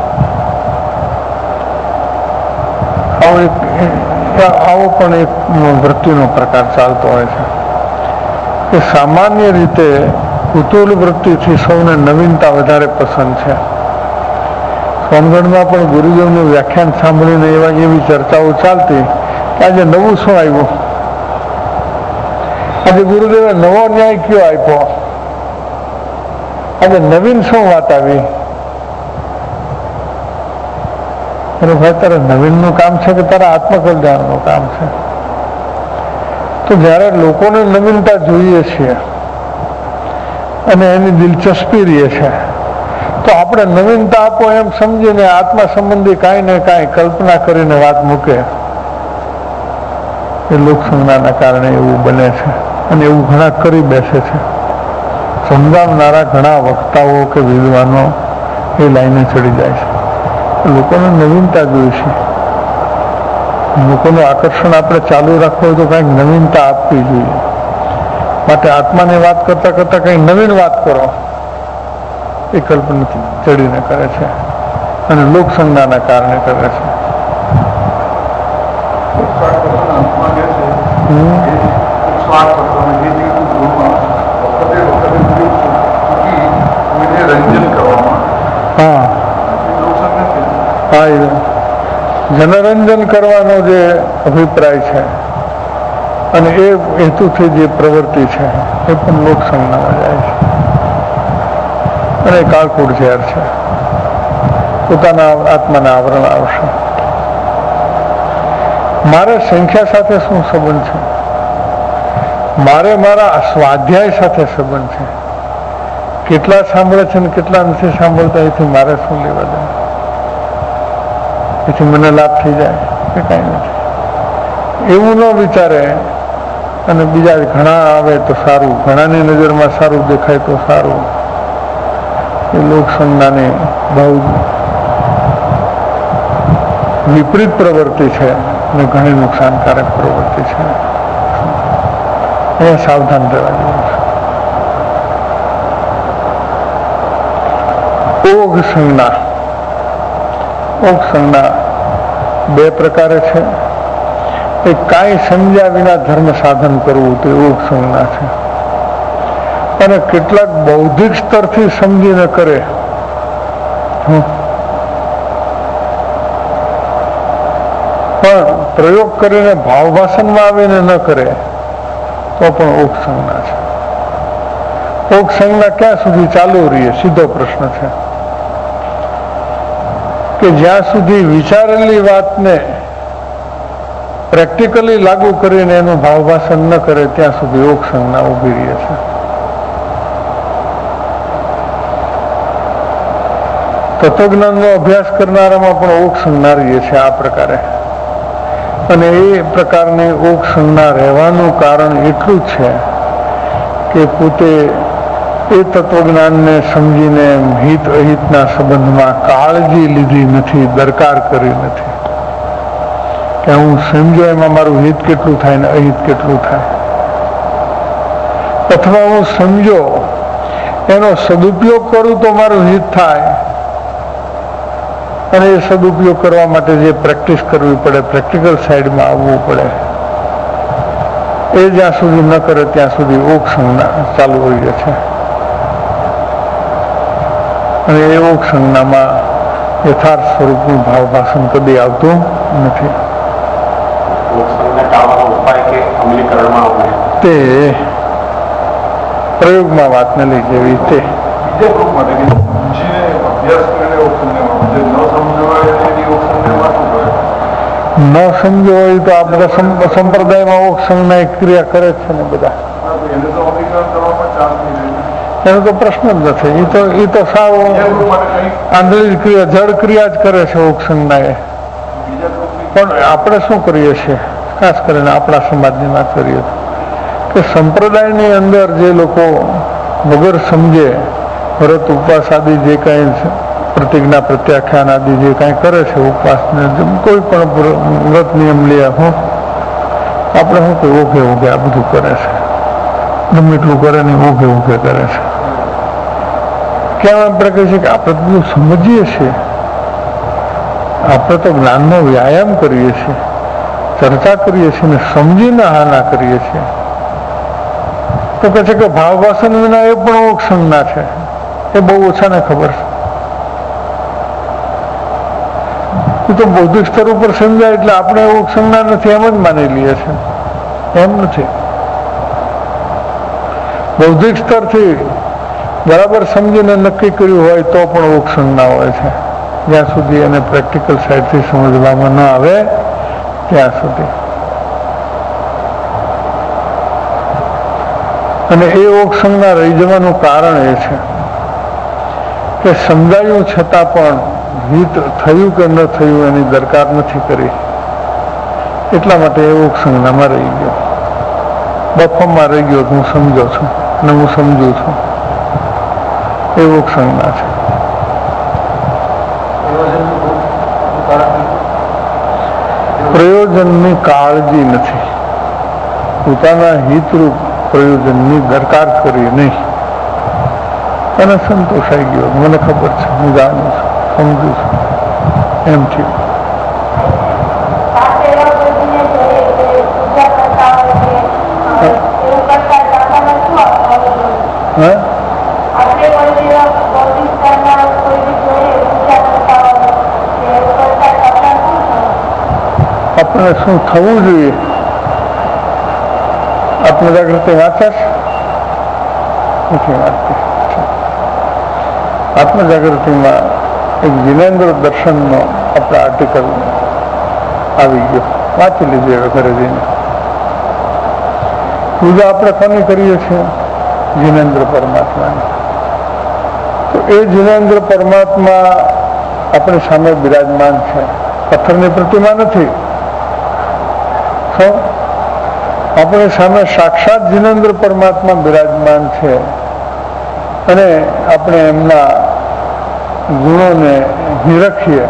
Speaker 2: આવો પણ એક વૃત્તિનો પ્રકાર ચાલતો હોય છે કે સામાન્ય રીતે કુતૂહલ વૃત્તિથી સૌને નવીનતા વધારે પસંદ છે. સોનગઢમાં પણ ગુરુદેવનું વ્યાખ્યાન સાંભળીને એવી ચર્ચાઓ ચાલતી કે આજે નવું શું આવ્યું, આજે ગુરુદેવે નવો ન્યાય કયો આપ્યો, આજે નવીન શું વાત આવી. અરે ભાઈ, તારે નવીનનું કામ છે કે તારા આત્મકલ્યાણનું કામ છે? તો જ્યારે લોકોને નવીનતા જોઈએ છીએ અને એની દિલચસ્પી રહે છે તો આપણે નવીનતા આપો એમ સમજીને આત્મા સંબંધી કાંઈ ને કાંઈ કલ્પના કરીને વાત મૂકે. એ લોકસંજ્ઞાના કારણે એવું બને છે અને એવું ઘણા કરી બેસે છે. સમજાવનારા ઘણા વક્તાઓ કે વિદ્વાનો એ લાઈને ચડી જાય છે. લોકોને નવીનતા જોઈશે. લોકોનું આકર્ષણ આપણે ચાલુ રાખવું હોય તો કંઈક નવીનતા આપવી જોઈએ. માટે આત્માની વાત કરતા કરતા કંઈક નવીન વાત કરો એ કલ્પના ચડીને કરે છે અને લોકસંજ્ઞાના કારણે કરે છે. હા હા, જનરંજન કરવાનો જે અભિપ્રાય છે અને એ હેતુથી જે પ્રવૃત્તિ છે એ પણ લોકસંજ્ઞામાં જાય છે અને કાળકૂટ ઝેર છે. પોતાના આત્માના આવરણ આવશે. મારે સંખ્યા સાથે શું સંબંધ છે? મારે મારા સ્વાધ્યાય સાથે સંબંધ છે. કેટલા સાંભળે છે ને કેટલા નથી સાંભળતા એથી મારે શું લેવા દે? એથી મને લાભ થઈ જાય કે કાંઈ નથી, એવું ન વિચારે. અને બીજા ઘણા આવે તો સારું, ઘણાની નજરમાં સારું દેખાય તો સારું. એ લોકસંજ્ઞાની બહુ વિપરીત પ્રવૃત્તિ છે અને ઘણી નુકસાનકારક પ્રવૃત્તિ છે. એ સાવધાન રહેવા જેવું છે. ઓઘ સંજ્ઞા. ઓઘ સંજ્ઞા બે પ્રકારે છે. એ કાંઈ સમજ્યા વિના ધર્મ સાધન કરવું તે ઓઘ સંજ્ઞા છે. અને કેટલાક બૌદ્ધિક સ્તરથી સમજીને કરે, પણ પ્રયોગ કરીને ભાવભાષણમાં આવીને ન કરે તો પણ ઓઘ સંજ્ઞા છે. ઓઘ સંજ્ઞા ક્યાં સુધી ચાલુ રહીએ? સીધો પ્રશ્ન છે કે જ્યાં સુધી વિચારેલી વાતને પ્રેક્ટિકલી લાગુ કરીને એનું ભાવભાષણ ન કરે ત્યાં સુધી ઓઘ સંજ્ઞા ઉભી રહે છે. તત્વજ્ઞાનનો અભ્યાસ કરનારામાં પણ ઓઘ સંજ્ઞા રહીએ છે આ પ્રકારે. અને એ પ્રકારની ઓઘ સંજ્ઞા રહેવાનું કારણ એટલું જ છે કે પોતે એ તત્વજ્ઞાનને સમજીને હિત અહિતના સંબંધમાં કાળજી લીધી નથી, દરકાર કરી નથી કે હું સમજો એમાં મારું હિત કેટલું થાય ને અહિત કેટલું થાય, અથવા હું સમજો એનો સદુપયોગ કરું તો મારું હિત થાય. અને એ સદુપયોગ કરવા માટે જે પ્રેક્ટિસ કરવી પડે, પ્રેક્ટિકલ સાઈડમાં આવવું પડે, એ જ્યાં સુધી ન કરે ત્યાં સુધી ઓઘ સંજ્ઞા ચાલુ હોય છે. અને એ ઓઘ સંજ્ઞામાં યથાર્થ સ્વરૂપનું ભાવભાષણ કદી આવતું નથી. તે પ્રયોગમાં વાતને લઈ જેવી તે ન સમજો હોય તો આપણા સંપ્રદાયમાં ઓઘ સંજ્ઞા ક્રિયા કરે જ છે ને બધા. એનો તો પ્રશ્ન જ નથી. એ તો સાવ આંધળી ક્રિયા, જડ ક્રિયા જ કરે છે ઓઘ સંજ્ઞા એ. પણ આપણે શું કરીએ છીએ, ખાસ કરીને આપણા સમાજની વાત કરીએ કે સંપ્રદાયની અંદર જે લોકો વગર સમજે વ્રત ઉપવાસ આદિ જે કાંઈ પ્રતિજ્ઞા પ્રત્યાખ્યાન આદિ જે કાંઈ કરે છે, ઉપવાસને કોઈ પણ વ્રત નિયમ લે, આપણે શું કે ઓઘે ઓઘે આ બધું કરે છે, ગમે એટલું કરે ને ઓઘે ઓઘે કરે છે. કેમ આપણે કહીએ છીએ કે આપણે બધું સમજીએ છીએ, આપણે તો જ્ઞાનનો વ્યાયામ કરીએ છીએ, ચર્ચા કરીએ છીએ ને સમજીને હાના કરીએ છીએ. તો કહે છે કે ભાવભાષણ વિના એ પણ ઓઘ સંજ્ઞા છે. એ બહુ ઓછાને ખબર છે. એ તો બૌદ્ધિક સ્તર ઉપર સમજાય એટલે આપણે ઓઘ સંજ્ઞા નથી એમ જ માની લઈએ છીએ. એમ નથી. બૌદ્ધિક સ્તરથી બરાબર સમજીને નક્કી કર્યું હોય તો પણ ઓઘ સંજ્ઞા હોય છે, જ્યાં સુધી એને પ્રેક્ટિકલ સાઈડથી સમજવામાં ન આવે ત્યાં સુધી. અને એ ઓઘ સંજ્ઞા રહી જવાનું કારણ એ છે કે સમજાયું છતાં પણ હિત થયું કે ન થયું એની દરકાર નથી કરી, એટલા માટે એ ઓઘ સંજ્ઞામાં રહી ગયો, બફામાં રહી ગયો. હું સમજો છું અને હું સમજુ છું, એ ઓઘ સંજ્ઞા છે. પ્રયોજનની કાળજી નથી, પોતાના હિતરૂપ પ્રયોજનની દરકાર કરી નહીં અને સંતોષાઈ ગયો. મને ખબર છે, હું જાણું છું, સમજુ છું, એમ થયું. શું થવું જોઈએ? આત્મજાગૃતિ વાંચે નથી વાંચતી. આત્મજાગૃતિમાં એક જીનેન્દ્ર દર્શનનો આપણે આર્ટિકલ આવી ગયો, વાંચી લીધી હવે ઘરે જઈને. પૂજા આપણે કોની કરીએ છીએ? જીનેન્દ્ર પરમાત્માની. તો એ જીનેન્દ્ર પરમાત્મા આપણી સામે બિરાજમાન છે, પથ્થરની પ્રતિમા નથી. આપણી સામે સાક્ષાત જીનેન્દ્ર પરમાત્મા બિરાજમાન છે અને આપણે એમના ગુણોને નિરખીએ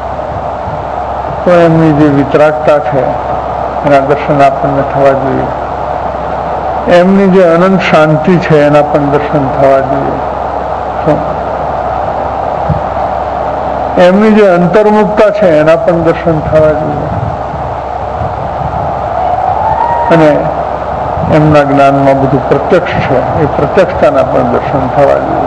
Speaker 2: તો એમની જે વિતરાગતા છે એના દર્શન આપણને થવા જોઈએ. એમની જે અનંત શાંતિ છે એના પણ દર્શન થવા જોઈએ. એમની જે અંતર્મુખતા છે એના પણ દર્શન થવા જોઈએ અને એમના જ્ઞાનમાં બધું પ્રત્યક્ષ છે એ પ્રત્યક્ષતાના પણ દર્શન થવા જોઈએ.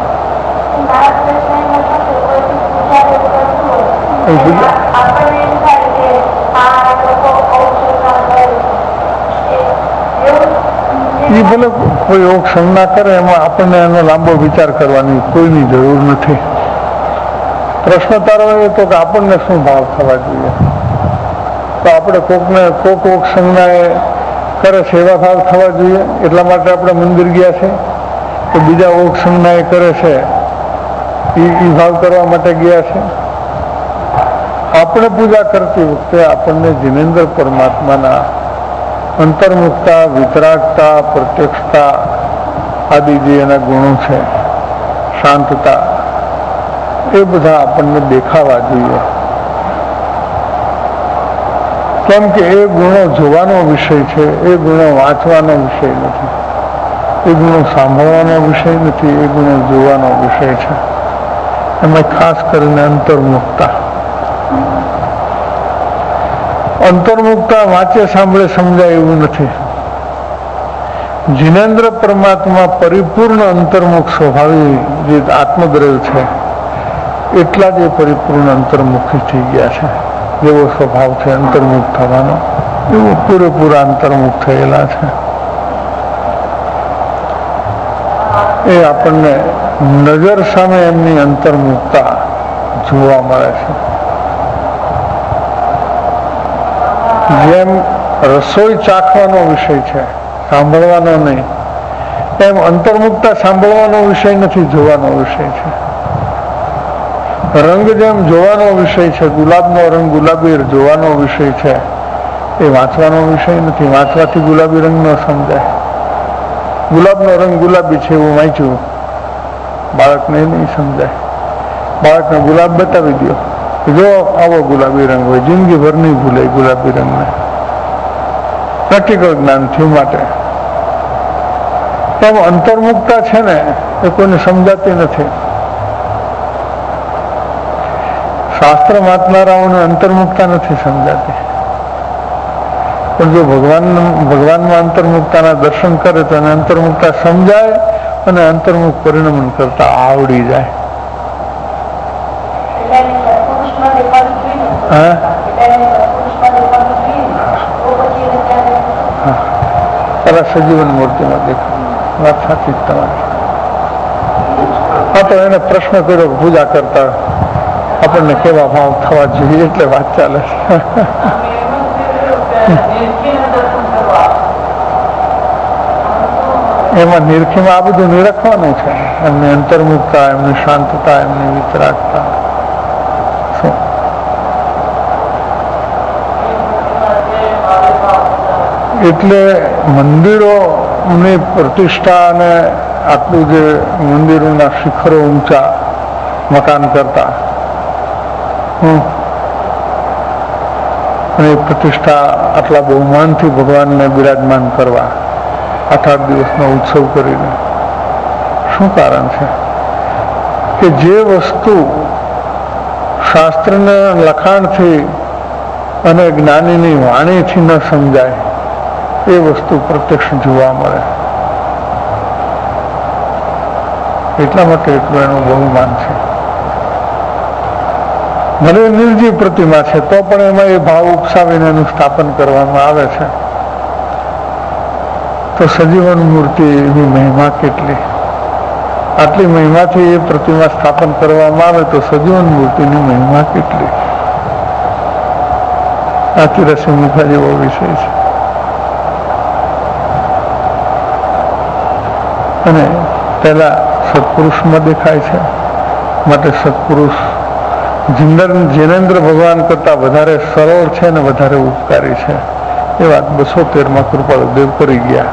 Speaker 2: એ ભલે કોઈ યોગ સંજ્ઞા કરે એમાં આપણને એનો લાંબો વિચાર કરવાની કોઈની જરૂર નથી. પ્રશ્ન તારો એ તો કે આપણને શું ભાવ થવા જોઈએ. તો આપણે કોક સંજ્ઞાએ કરે છે એવા ભાવ થવા જોઈએ એટલા માટે આપણે મંદિર ગયા છે. તો બીજા ઓક સંજ્ઞાએ કરે છે એ ભાવ કરવા માટે ગયા છે. આપણે પૂજા કરતી વખતે આપણને જીનેન્દ્ર પરમાત્માના અંતર્મુખતા, વિતરાગતા, પ્રત્યક્ષતા આદિ જે એના ગુણો છે, શાંતતા, એ બધા આપણને દેખાવા જોઈએ. કેમ કે એ ગુણો જોવાનો વિષય છે, એ ગુણો વાંચવાનો વિષય નથી, એ ગુણો સાંભળવાનો વિષય નથી, એ ગુણો જોવાનો વિષય છે. એમાં ખાસ કરીને અંતર્મુખતા. અંતર્મુખતા વાંચે સાંભળે સમજાય એવું નથી. જીનેન્દ્ર પરમાત્મા પરિપૂર્ણ અંતર્મુખ સ્વભાવી જે આત્મદ્રવ્ય છે એટલા જ એ પરિપૂર્ણ અંતર્મુખી થઈ ગયા છે. જેવો સ્વભાવ છે અંતર્મુખ થવાનો એવો પૂરેપૂરા અંતર્મુખ થયેલા છે. એ આપણને નજર સામે એમની અંતર્મુખતા જોવા મળે છે. જેમ રસોઈ ચાખવાનો વિષય છે, સાંભળવાનો નહીં, એમ અંતર્મુખતા સાંભળવાનો વિષય નથી, જોવાનો વિષય છે. રંગ જેમ જોવાનો વિષય છે, ગુલાબનો રંગ ગુલાબી જોવાનો વિષય છે, એ વાંચવાનો વિષય નથી. વાંચવાથી ગુલાબી રંગ ન સમજાય. ગુલાબનો રંગ ગુલાબી છે એવું વાંચ્યું, બાળકને નહીં સમજાય. બાળકને ગુલાબ બતાવી દો, જો આવો ગુલાબી રંગ હોય, જિંદગીભર નહીં ભૂલે ગુલાબી રંગને. પ્રેક્ટિકલ જ્ઞાન થયું માટે. એમ અંતર્મુખતા છે ને એ કોઈને સમજાતી નથી. શાસ્ત્ર વાંચનારાઓને અંતર્મુખતા નથી સમજાતી, પણ જો ભગવાનમાં અંતર્મુખતાના દર્શન કરે તો એને અંતર્મુખતા સમજાય અને અંતર્મુખ પરિણમન કરતા આવડી જાય. સજીવન મૂર્તિમાં દેખાય. વાત સાચી તમારી. હા, તો એને પ્રશ્ન કર્યો પૂજા કરતા આપણને કેવા ભાવ થવા જોઈએ એટલે વાત ચાલે છે. એમાં નિરખીમાં આ બધું નિરખવાનું છે. એમની અંતર્મુખતા, એમની શાંતતા, એમની વિતરાગતા. એટલે મંદિરોની પ્રતિષ્ઠા અને આટલું જે મંદિરોના શિખરો ઊંચા મકાન કરતા અને પ્રતિષ્ઠા આટલા બહુમાનથી ભગવાનને બિરાજમાન કરવા 8 દિવસનો ઉત્સવ કરીને શું કારણ છે કે જે વસ્તુ શાસ્ત્રના લખાણથી અને જ્ઞાનીની વાણીથી ન સમજાય એ વસ્તુ પ્રત્યક્ષ જોવા મળે. એટલા માટે એટલું એનું બહુમાન છે. ભલે નિર્જીવ પ્રતિમા છે તો પણ એમાં એ ભાવ ઉપસાવીને એનું સ્થાપન કરવામાં આવે છે. તો સજીવન મૂર્તિ એની મહિમા કેટલી, આટલી મહિમાથી એ પ્રતિમા સ્થાપન કરવામાં આવે તો સજીવન મૂર્તિની મહિમા કેટલી. આથી રસી મુખા જેવો વિષય છે. અને પહેલા સત્પુરુષમાં દેખાય છે, માટે સત્પુરુષ જીનેન્દ્ર ભગવાન કરતા વધારે સરળ છે ને વધારે ઉપકારી છે. એ વાત 213માં કૃપાળુદેવ કરી ગયા.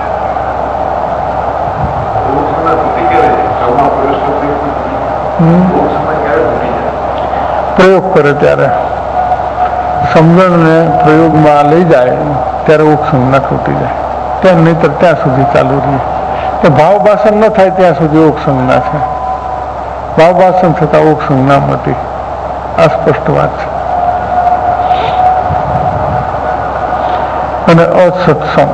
Speaker 2: પ્રયોગ કરે ત્યારે સમજણને પ્રયોગમાં લઈ જાય ત્યારે ઉપસંજ્ઞા તૂટી જાય. ત્યાં નહીતર ત્યાં સુધી ચાલુ રહે. કે ભાવ ભાષણ ન થાય ત્યાં સુધી ઉપસંજ્ઞા છે. ભાવ ભાષણ થતા ઉપસંજ્ઞા મટી. આ સ્પષ્ટ વાત છે. અને અસત્સંગ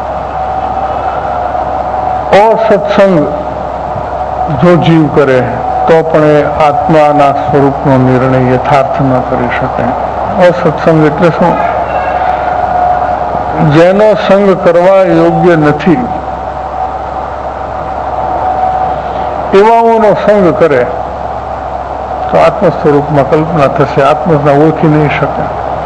Speaker 2: જો જીવ કરે તો પણ એ આત્માના સ્વરૂપનો નિર્ણય યથાર્થ ન કરી શકે. અસત્સંગ એટલે શું? જેનો સંગ કરવા યોગ્ય નથી એવાઓનો સંગ કરે તો આત્મ સ્વરૂપમાં કલ્પના થશે. આત્મના ઓળખી નહીં શકે,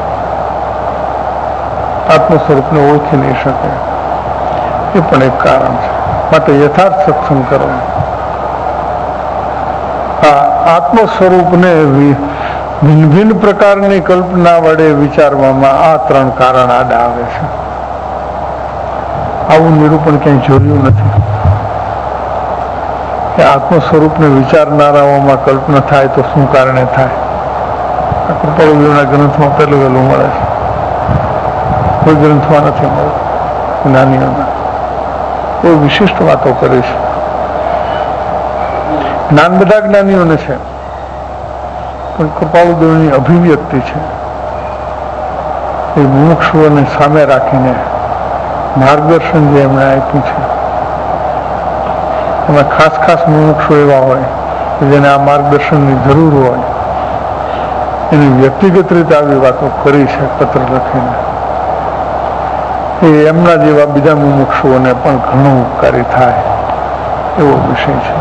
Speaker 2: આત્મ સ્વરૂપને ઓળખી નહીં શકે. એ પણ એક કારણ છે. માટે યથાર્થ સત્સંગ કરો. આત્મ સ્વરૂપને ભિન્ન ભિન્ન પ્રકારની કલ્પના વડે વિચારવામાં આ 3 કારણ આડા આવે છે. આવું નિરૂપણ ક્યાંય જોયું નથી કે આત્મ સ્વરૂપને વિચારનારાઓમાં કલ્પના થાય તો શું કારણે થાય. કૃપાળુદેવના ગ્રંથમાં પહેલું વહેલું મળે છે. કોઈ ગ્રંથમાં નથી મળતું. જ્ઞાનીઓના એ વિશિષ્ટ વાતો કરે છે. જ્ઞાન બધા જ્ઞાનીઓને છે, પણ કૃપાળુદેવની અભિવ્યક્તિ છે એ મુમુક્ષુઓને સામે રાખીને માર્ગદર્શન જે એમણે આપ્યું છે એમાં ખાસ મુમુક્ષુ એવા હોય કે જેને આ માર્ગદર્શનની જરૂર હોય એની વ્યક્તિગત રીતે આવી વાતો કરી છે પત્ર લખીને. એ એમના જેવા બીજા મુમુક્ષુઓને પણ ઘણું ઉપકારી થાય એવો વિષય છે.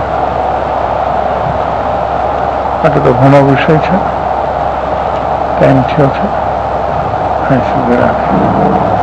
Speaker 2: માટે તો ઘણો વિષય છે. ટાઈમ થયો છે. અહીં સુધી રાખીએ.